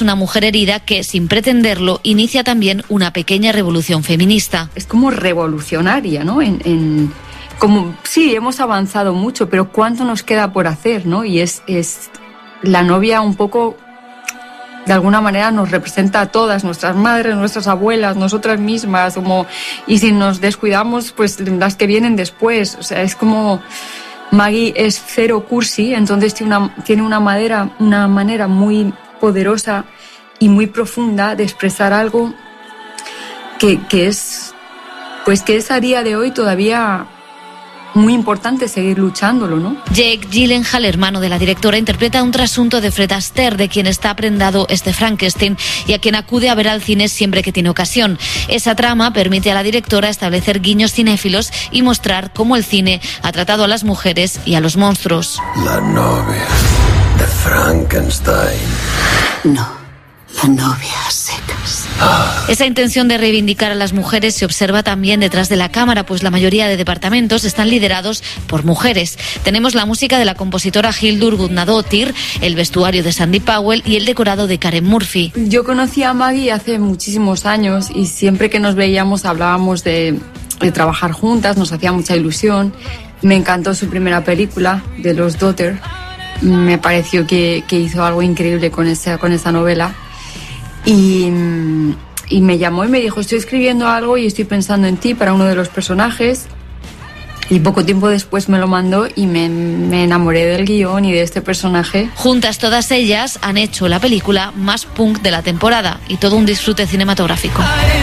una mujer herida que, sin pretenderlo, inicia también una pequeña revolución feminista. Es como revolucionaria, ¿no? En, en, como, sí, hemos avanzado mucho, pero ¿cuánto nos queda por hacer, ¿no? Y es, es la novia un poco, de alguna manera, nos representa a todas, nuestras madres, nuestras abuelas, nosotras mismas, como, y si nos descuidamos, pues las que vienen después. O sea, es como... Maggie es cero cursi, entonces tiene una, tiene una, madera, una manera muy poderosa y muy profunda de expresar algo que, que es, pues que es a día de hoy todavía muy importante seguir luchándolo, ¿no? Jake Gyllenhaal, hermano de la directora, interpreta un trasunto de Fred Astaire, de quien está prendado este Frankenstein y a quien acude a ver al cine siempre que tiene ocasión. Esa trama permite a la directora establecer guiños cinéfilos y mostrar cómo el cine ha tratado a las mujeres y a los monstruos. La novia de Frankenstein. No, la novia a secas. Esa intención de reivindicar a las mujeres se observa también detrás de la cámara, pues la mayoría de departamentos están liderados por mujeres. Tenemos la música de la compositora Hildur Guðnadóttir, el vestuario de Sandy Powell y el decorado de Karen Murphy. Yo conocí a Maggie hace muchísimos años y siempre que nos veíamos hablábamos de, de trabajar juntas, nos hacía mucha ilusión. Me encantó su primera película, de Los Daughter. Me pareció que, que hizo algo increíble con esa, con esa novela. Y, y me llamó y me dijo, estoy escribiendo algo y estoy pensando en ti para uno de los personajes. Y poco tiempo después me lo mandó y me, me enamoré del guión y de este personaje. Juntas todas ellas han hecho la película más punk de la temporada y todo un disfrute cinematográfico.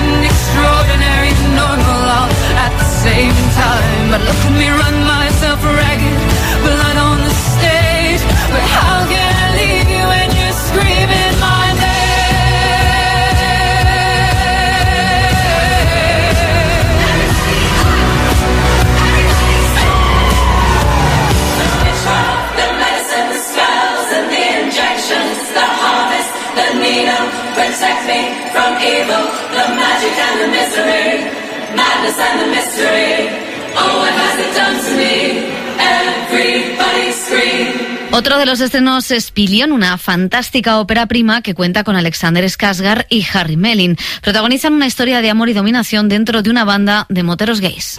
Protect me from evil, the magic and the misery, madness and the mystery. Oh, what has it done to me? Everybody scream. Otro de los estrenos es Pilion, una fantástica ópera prima que cuenta con Alexander Skarsgård y Harry Melling. Protagonizan una historia de amor y dominación dentro de una banda de moteros gays.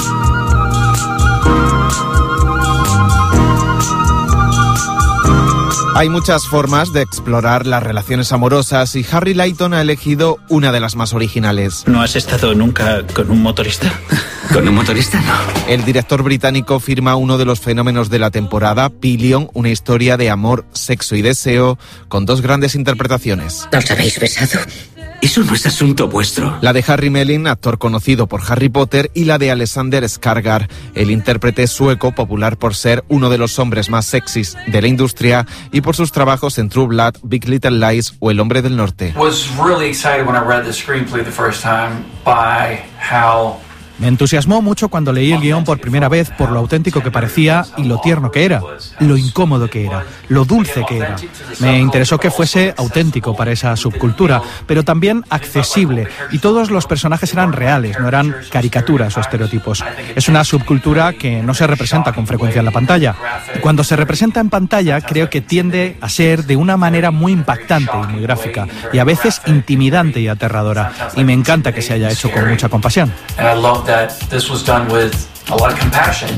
Hay muchas formas de explorar las relaciones amorosas y Harry Layton ha elegido una de las más originales. ¿No has estado nunca con un motorista? ¿Con un motorista? No. El director británico firma uno de los fenómenos de la temporada, Pilion, una historia de amor, sexo y deseo, con dos grandes interpretaciones. ¿Os habéis besado? Eso no es asunto vuestro. La de Harry Melling, actor conocido por Harry Potter, y la de Alexander Skarsgård, el intérprete sueco popular por ser uno de los hombres más sexys de la industria y por sus trabajos en True Blood, Big Little Lies o El hombre del norte. Was really excited when I read the screenplay the first time by how Me entusiasmó mucho cuando leí el guión por primera vez por lo auténtico que parecía y lo tierno que era, lo incómodo que era, lo dulce que era. Me interesó que fuese auténtico para esa subcultura, pero también accesible, y todos los personajes eran reales, no eran caricaturas o estereotipos. Es una subcultura que no se representa con frecuencia en la pantalla. Y cuando se representa en pantalla, creo que tiende a ser de una manera muy impactante y muy gráfica, y a veces intimidante y aterradora. Y me encanta que se haya hecho con mucha compasión. that this was done with a lot of compassion.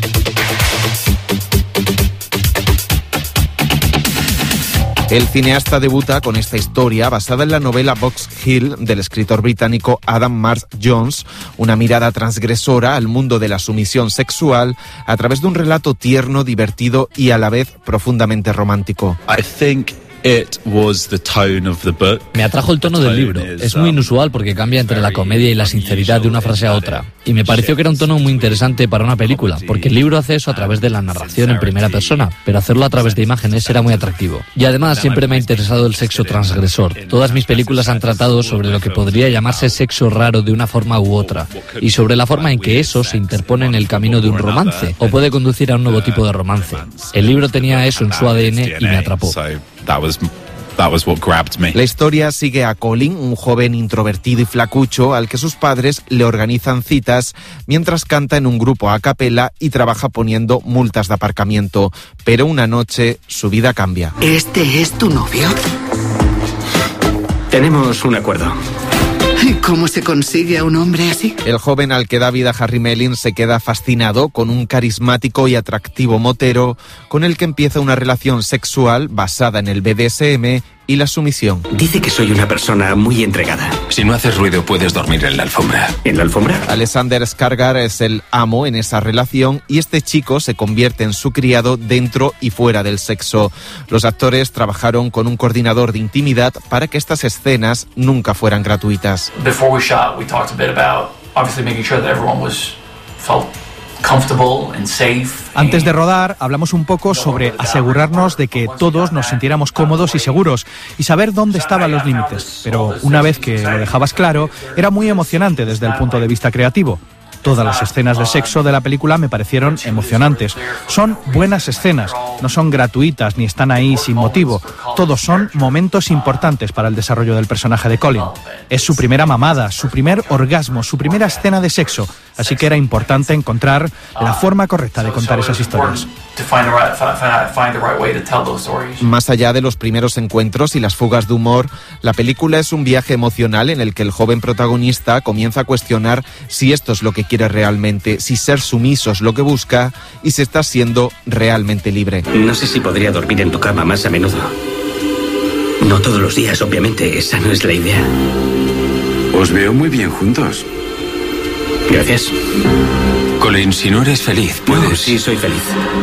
El cineasta debuta con esta historia basada en la novela Box Hill del escritor británico Adam Mars Jones, una mirada transgresora al mundo de la sumisión sexual a través de un relato tierno, divertido y a la vez profundamente romántico. I think It was the tone of the book. Me atrajo el tono del libro. Es muy inusual porque cambia entre la comedia y la sinceridad de una frase a otra. Y me pareció que era un tono muy interesante para una película, porque el libro hace eso a través de la narración en primera persona, pero hacerlo a través de imágenes era muy atractivo. Y además siempre me ha interesado el sexo transgresor. Todas mis películas han tratado sobre lo que podría llamarse sexo raro de una forma u otra, y sobre la forma en que eso se interpone en el camino de un romance, o puede conducir a un nuevo tipo de romance. El libro tenía eso en su A D N y me atrapó. That was, that was what grabbed me. La historia sigue a Colin, un joven introvertido y flacucho al que sus padres le organizan citas mientras canta en un grupo a capela y trabaja poniendo multas de aparcamiento. Pero una noche su vida cambia. ¿Este es tu novio? Tenemos un acuerdo. ¿Y cómo se consigue a un hombre así? El joven al que da vida Harry Melling se queda fascinado con un carismático y atractivo motero con el que empieza una relación sexual basada en el B D S M y la sumisión. Dice que soy una persona muy entregada. Si no haces ruido, puedes dormir en la alfombra. ¿En la alfombra? Alexander Skarsgård es el amo en esa relación y este chico se convierte en su criado dentro y fuera del sexo. Los actores trabajaron con un coordinador de intimidad para que estas escenas nunca fueran gratuitas. Before we shot, we talked a bit about obviously making sure that everyone was felt comfortable and safe. Antes de rodar, hablamos un poco sobre asegurarnos de que todos nos sintiéramos cómodos y seguros y saber dónde estaban los límites. Pero una vez que lo dejabas claro, era muy emocionante desde el punto de vista creativo. Todas las escenas de sexo de la película me parecieron emocionantes. Son buenas escenas, no son gratuitas ni están ahí sin motivo. Todos son momentos importantes para el desarrollo del personaje de Colin. Es su primera mamada, su primer orgasmo, su primera escena de sexo. Así que era importante encontrar la forma correcta de contar esas historias. Más allá de los primeros encuentros y las fugas de humor, la película es un viaje emocional en el que el joven protagonista comienza a cuestionar si esto es lo que quiere realmente, si ser sumiso es lo que busca y si está siendo realmente libre. No sé si podría dormir en tu cama más a menudo. No todos los días, obviamente, esa no es la idea. Os veo muy bien juntos. Gracias. Colin, si no eres feliz, puedes... No, sí, soy feliz.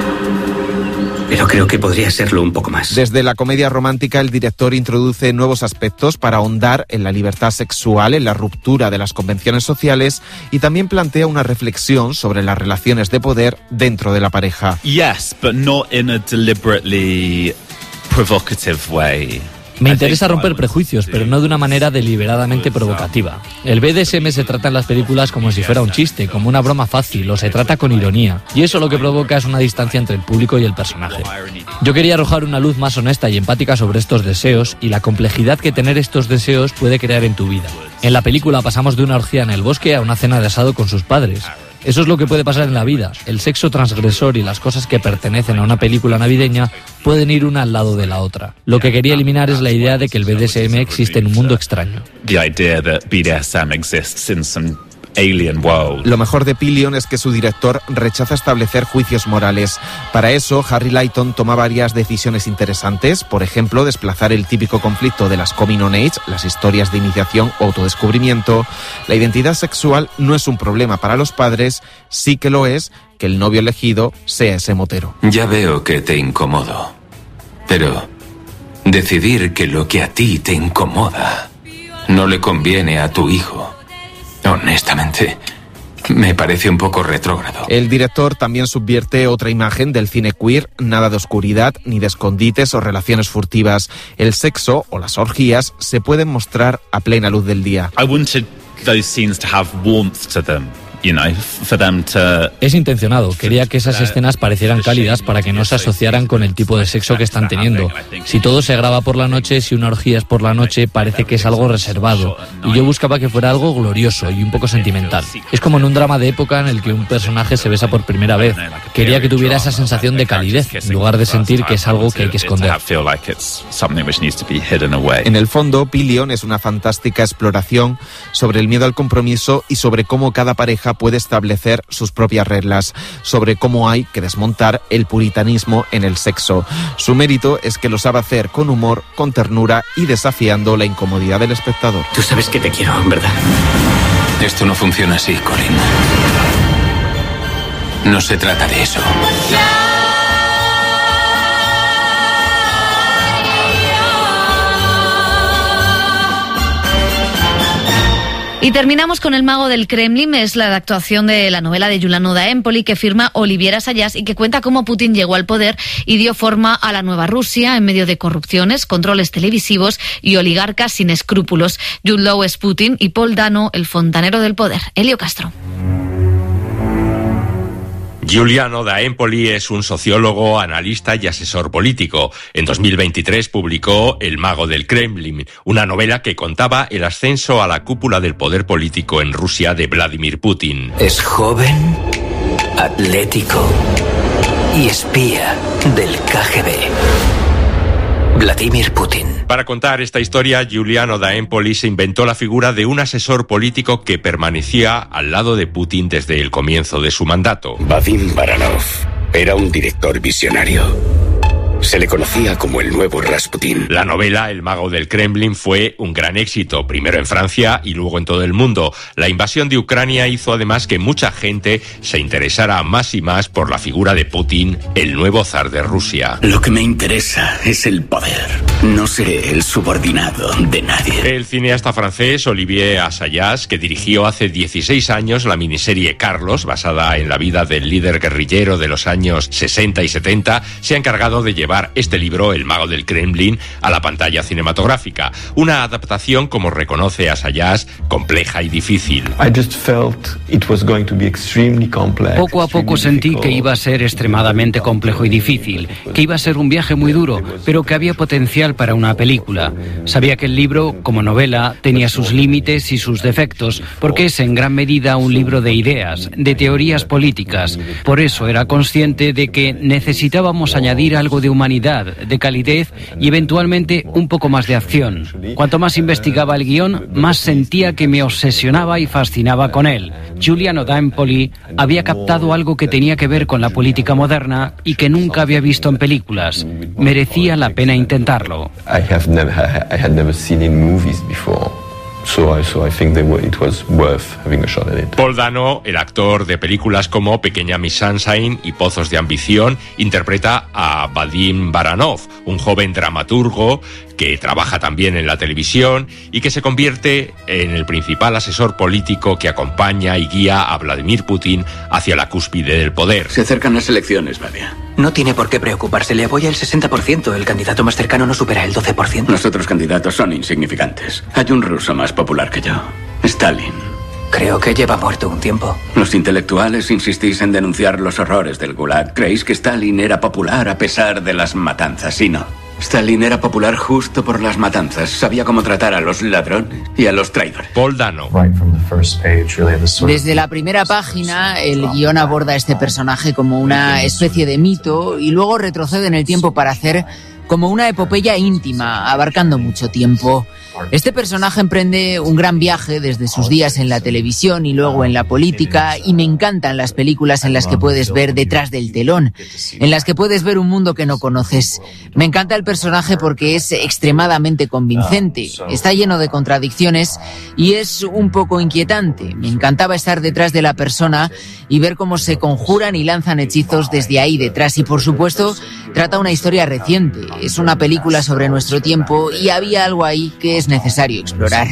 Pero creo que podría serlo un poco más. Desde la comedia romántica, el director introduce nuevos aspectos para ahondar en la libertad sexual, en la ruptura de las convenciones sociales y también plantea una reflexión sobre las relaciones de poder dentro de la pareja. Yes, but not in a deliberately provocative way. Me interesa romper prejuicios, pero no de una manera deliberadamente provocativa. El B D S M se trata en las películas como si fuera un chiste, como una broma fácil, o se trata con ironía. Y eso lo que provoca es una distancia entre el público y el personaje. Yo quería arrojar una luz más honesta y empática sobre estos deseos y la complejidad que tener estos deseos puede crear en tu vida. En la película pasamos de una orgía en el bosque a una cena de asado con sus padres. Eso es lo que puede pasar en la vida. El sexo transgresor y las cosas que pertenecen a una película navideña pueden ir una al lado de la otra. Lo que quería eliminar es la idea de que el B D S M existe en un mundo extraño. The idea that B D S M exists in some alien world. Lo mejor de Pillion es que su director rechaza establecer juicios morales. Para eso, Harry Lighton toma varias decisiones interesantes, por ejemplo, desplazar el típico conflicto de las coming on age, las historias de iniciación o autodescubrimiento. La identidad sexual no es un problema para los padres, sí que lo es que el novio elegido sea ese motero. Ya veo que te incomodo, pero decidir que lo que a ti te incomoda no le conviene a tu hijo, honestamente, me parece un poco retrógrado. El director también subvierte otra imagen del cine queer, nada de oscuridad, ni de escondites o relaciones furtivas. El sexo o las orgías se pueden mostrar a plena luz del día. I wanted those scenes to have warmth to them. You know, for them to... Es intencionado. Quería que esas escenas parecieran cálidas para que no se asociaran con el tipo de sexo que están teniendo. Si todo se graba por la noche, si una orgía es por la noche, parece que es algo reservado. Y yo buscaba que fuera algo glorioso y un poco sentimental. Es como en un drama de época en el que un personaje se besa por primera vez. Quería que tuviera esa sensación de calidez, en lugar de sentir que es algo que hay que esconder. En el fondo, Pillion es una fantástica exploración sobre el miedo al compromiso y sobre cómo cada pareja puede establecer sus propias reglas, sobre cómo hay que desmontar el puritanismo en el sexo. Su mérito es que lo sabe hacer con humor, con ternura y desafiando la incomodidad del espectador. Tú sabes que te quiero, ¿verdad? Esto no funciona así, Colin. No se trata de eso. Y terminamos con El mago del Kremlin. Es la adaptación de la novela de Giuliano da Empoli que firma Olivier Assayas y que cuenta cómo Putin llegó al poder y dio forma a la nueva Rusia en medio de corrupciones, controles televisivos y oligarcas sin escrúpulos. Jude Law es Putin y Paul Dano el fontanero del poder. Elio Castro. Giuliano da Empoli es un sociólogo, analista y asesor político. En dos mil veintitrés publicó El mago del Kremlin, una novela que contaba el ascenso a la cúpula del poder político en Rusia de Vladimir Putin. Es joven, atlético y espía del K G B. Vladimir Putin. Para contar esta historia, Giuliano da Empoli se inventó la figura de un asesor político que permanecía al lado de Putin desde el comienzo de su mandato. Vadim Baranov era un director visionario. Se le conocía como el nuevo Rasputin. La novela El mago del Kremlin fue un gran éxito, primero en Francia y luego en todo el mundo. La invasión de Ucrania hizo además que mucha gente se interesara más y más por la figura de Putin, el nuevo zar de Rusia. Lo que me interesa es el poder. No seré el subordinado de nadie. El cineasta francés Olivier Assayas, que dirigió hace dieciséis años la miniserie Carlos, basada en la vida del líder guerrillero de los años sesenta y setenta, se ha encargado de llevar este libro, El mago del Kremlin, a la pantalla cinematográfica. Una adaptación, como reconoce Assayas, compleja y difícil. Poco a poco sentí que iba a ser extremadamente complejo y difícil, que iba a ser un viaje muy duro, pero que había potencial para una película. Sabía que el libro, como novela, tenía sus límites y sus defectos, porque es en gran medida un libro de ideas, de teorías políticas. Por eso era consciente de que necesitábamos añadir algo de humanidad, de calidez y eventualmente un poco más de acción. Cuanto más investigaba el guión, más sentía que me obsesionaba y fascinaba con él. Giuliano da Empoli había captado algo que tenía que ver con la política moderna y que nunca había visto en películas. Merecía la pena intentarlo. I have never, I had never seen in movies before. So I, so I think they were, it was worth having a shot at it. Paul Dano, el actor de películas como Pequeña Miss Sunshine y Pozos de Ambición, interpreta a Vadim Baranov, un joven dramaturgo que trabaja también en la televisión y que se convierte en el principal asesor político que acompaña y guía a Vladimir Putin hacia la cúspide del poder. Se acercan las elecciones, Vadia. No tiene por qué preocuparse, le apoya el sesenta por ciento, el candidato más cercano no supera el doce por ciento. Los otros candidatos son insignificantes. Hay un ruso más popular que yo, Stalin. Creo que lleva muerto un tiempo. Los intelectuales insistís en denunciar los horrores del Gulag. ¿Creéis que Stalin era popular a pesar de las matanzas? Y no. Stalin era popular justo por las matanzas. Sabía cómo tratar a los ladrones y a los traidores. Paul Dano. Desde la primera página, el guión aborda a este personaje como una especie de mito y luego retrocede en el tiempo para hacer como una epopeya íntima, abarcando mucho tiempo. Este personaje emprende un gran viaje desde sus días en la televisión y luego en la política, y me encantan las películas en las que puedes ver detrás del telón, en las que puedes ver un mundo que no conoces. Me encanta el personaje porque es extremadamente convincente, está lleno de contradicciones y es un poco inquietante. Me encantaba estar detrás de la persona y ver cómo se conjuran y lanzan hechizos desde ahí detrás. Y por supuesto, trata una historia reciente. Es una película sobre nuestro tiempo y había algo ahí que es necesario explorar.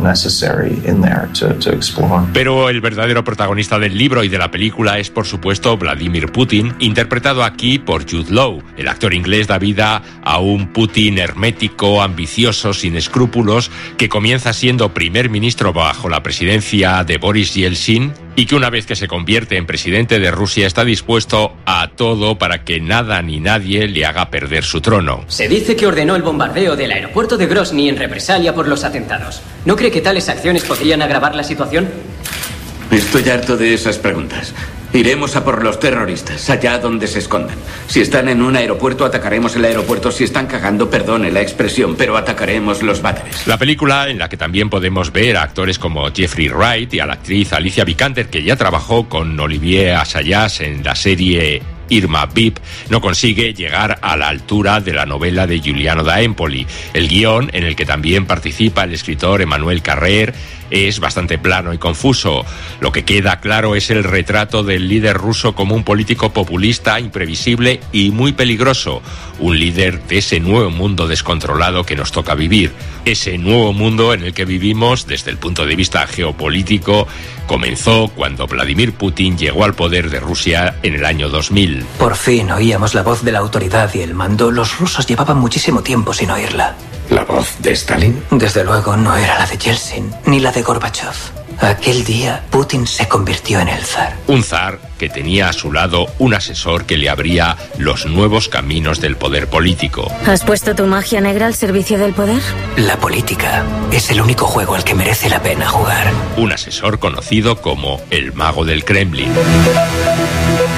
Pero el verdadero protagonista del libro y de la película es, por supuesto, Vladimir Putin, interpretado aquí por Jude Law. El actor inglés da vida a un Putin hermético, ambicioso, sin escrúpulos, que comienza siendo primer ministro bajo la presidencia de Boris Yeltsin y que una vez que se convierte en presidente de Rusia está dispuesto a todo para que nada ni nadie le haga perder su trono. Se dice que ordenó el bombardeo del aeropuerto de Grozny en represalia por los atentados. ¿No cree que tales acciones podrían agravar la situación? Estoy harto de esas preguntas. Iremos a por los terroristas, allá donde se escondan. Si están en un aeropuerto, atacaremos el aeropuerto. Si están cagando, perdone la expresión, pero atacaremos los váteres. La película, en la que también podemos ver a actores como Jeffrey Wright y a la actriz Alicia Vikander, que ya trabajó con Olivier Assayas en la serie Irma Vip, no consigue llegar a la altura de la novela de Giuliano da Empoli. El guión, en el que también participa el escritor Emmanuel Carrer, es bastante plano y confuso. Lo que queda claro es el retrato del líder ruso como un político populista, imprevisible y muy peligroso. Un líder de ese nuevo mundo descontrolado que nos toca vivir. Ese nuevo mundo en el que vivimos desde el punto de vista geopolítico comenzó cuando Vladimir Putin llegó al poder de Rusia en el año dos mil. Por fin oíamos la voz de la autoridad y el mando. Los rusos llevaban muchísimo tiempo sin oírla. ¿La voz de Stalin? Desde luego no era la de Yeltsin, ni la de Gorbachev. Aquel día, Putin se convirtió en el zar. Un zar que tenía a su lado un asesor que le abría los nuevos caminos del poder político. ¿Has puesto tu magia negra al servicio del poder? La política es el único juego al que merece la pena jugar. Un asesor conocido como el mago del Kremlin.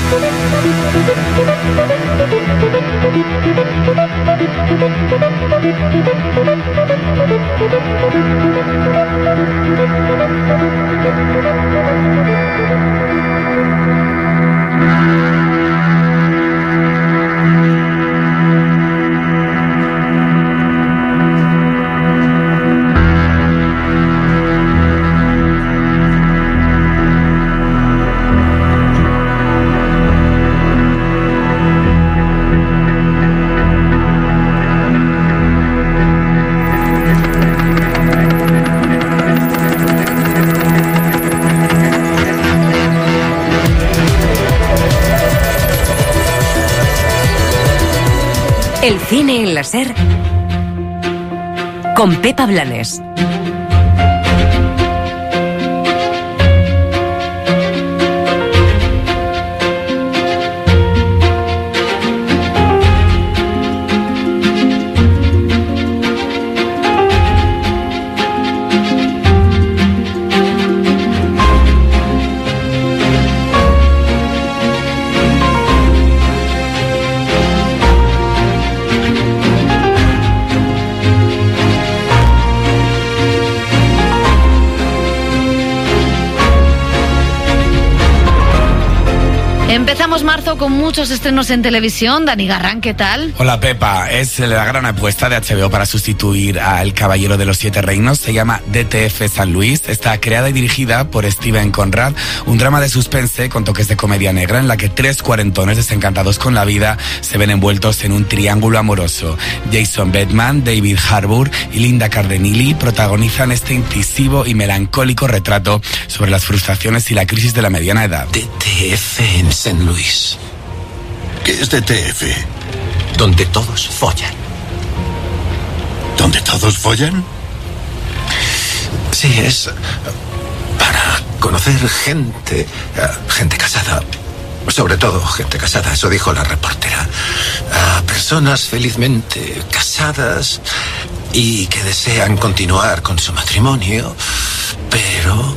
El cine en la SER con Pepa Blanes. Empezamos marzo con muchos estrenos en televisión. Dani Garrán, ¿qué tal? Hola Pepa, es la gran apuesta de H B O para sustituir a El Caballero de los Siete Reinos. Se llama D T F San Luis. Está creada y dirigida por Steven Conrad, un drama de suspense con toques de comedia negra en la que tres cuarentones desencantados con la vida se ven envueltos en un triángulo amoroso. Jason Bateman, David Harbour y Linda Cardellini protagonizan este incisivo y melancólico retrato sobre las frustraciones y la crisis de la mediana edad. D T F en San Luis. ¿Qué es D T F? Donde todos follan. ¿Donde todos follan? Sí, es para conocer gente, gente casada. Sobre todo gente casada, eso dijo la reportera. A personas felizmente casadas y que desean continuar con su matrimonio, pero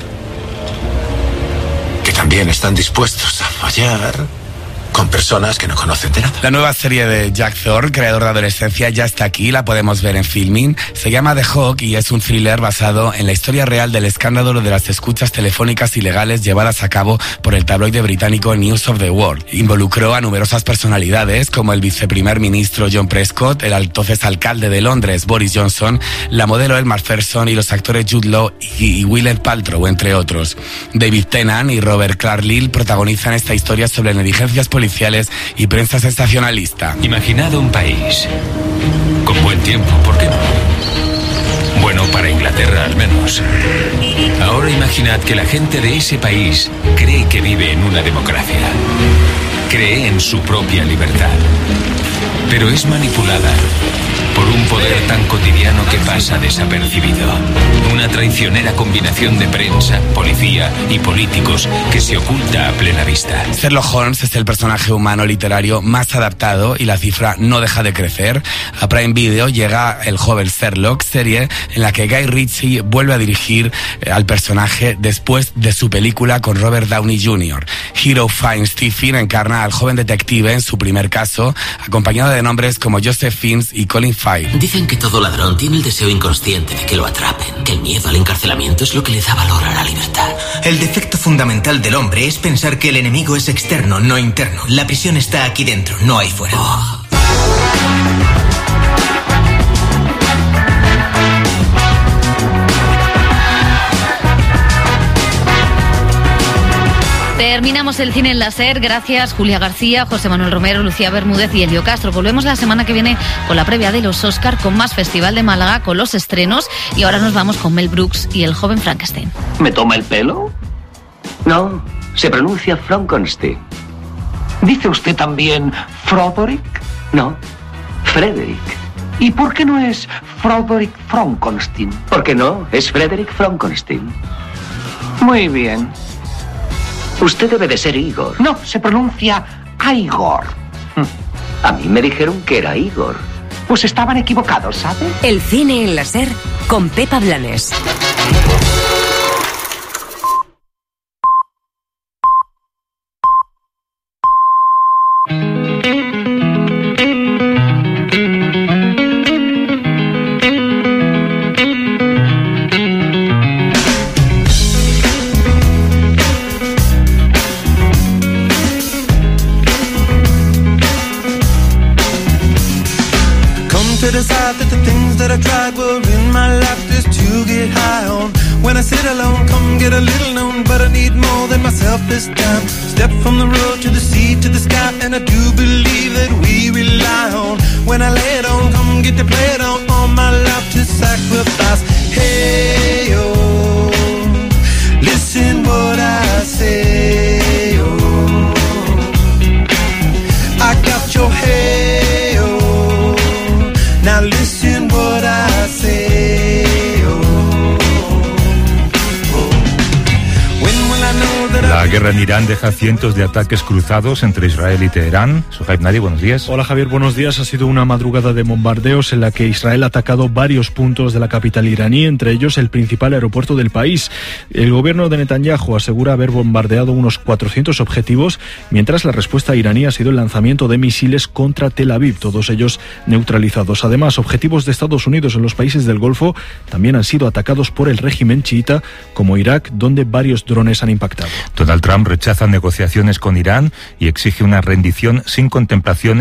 que también están dispuestos a follar con personas que no conocen de nada. La nueva serie de Jack Thorne, creador de Adolescencia, ya está aquí, la podemos ver en Filmin. Se llama The Hawk y es un thriller basado en la historia real del escándalo de las escuchas telefónicas ilegales llevadas a cabo por el tabloide británico News of the World. Involucró a numerosas personalidades como el viceprimer ministro John Prescott, el entonces alcalde de Londres Boris Johnson, la modelo Elma Ferson y los actores Jude Law y, y Gwyneth Paltrow, entre otros. David Tennant y Robert Carlyle protagonizan esta historia sobre negligencias políticas policiales y prensa sensacionalista. Imaginad un país con buen tiempo, ¿por qué no? Bueno, para Inglaterra al menos. Ahora imaginad que la gente de ese país cree que vive en una democracia. Cree en su propia libertad. Pero es manipulada por un poder tan cotidiano que pasa desapercibido. Una traicionera combinación de prensa, policía y políticos que se oculta a plena vista. Sherlock Holmes es el personaje humano literario más adaptado y la cifra no deja de crecer. A Prime Video llega El joven Sherlock, serie en la que Guy Ritchie vuelve a dirigir al personaje después de su película con Robert Downey junior Hero Fiennes Stephen encarna al joven detective en su primer caso, acompañado de nombres como Joseph Fiennes y Colin Firth. Dicen que todo ladrón tiene el deseo inconsciente de que lo atrapen, que el miedo al encarcelamiento es lo que le da valor a la libertad. El defecto fundamental del hombre es pensar que el enemigo es externo, no interno. La prisión está aquí dentro, no ahí fuera. Oh. Terminamos el cine en la SER. Gracias Julia García, José Manuel Romero, Lucía Bermúdez y Elio Castro. Volvemos la semana que viene con la previa de los Oscar, con más Festival de Málaga, con los estrenos. Y ahora nos vamos con Mel Brooks y El joven Frankenstein. ¿Me toma el pelo? No, se pronuncia Frankenstein. ¿Dice usted también Froderick? No, Frederick. ¿Y por qué no es Froderick Frankenstein? ¿Por qué no? Es Frederick Frankenstein. Muy bien. Usted debe de ser Igor. No, se pronuncia Igor. A mí me dijeron que era Igor. Pues estaban equivocados, ¿sabe? El cine en la SER con Pepa Blanes. to decide that the things that I tried were in my life just to get high on. When I sit alone, come get a little known, but I need more than myself this time. Step from the road to the sea to the sky, and I do believe that we rely on. When I lay it on, come get to play it on, all my life to sacrifice. Hey, oh, listen what I say, oh, I got your hey, oh, now listen what I say, oh, oh. When will I know that La guerra en Irán deja cientos de ataques cruzados entre Israel y Teherán. Suhaib Nadi, buenos días. Hola Javier, buenos días. Ha sido una madrugada de bombardeos en la que Israel ha atacado varios puntos de la capital iraní, entre ellos el principal aeropuerto del país. El gobierno de Netanyahu asegura haber bombardeado unos cuatrocientos objetivos, mientras la respuesta iraní ha sido el lanzamiento de misiles contra Tel Aviv, todos ellos neutralizados. Además, objetivos de Estados Unidos en los países del Golfo también han sido atacados por el régimen chiita, como Irak, donde varios drones han impactado. Donald Trump rechaza negociaciones con Irán y exige una rendición sin contemplaciones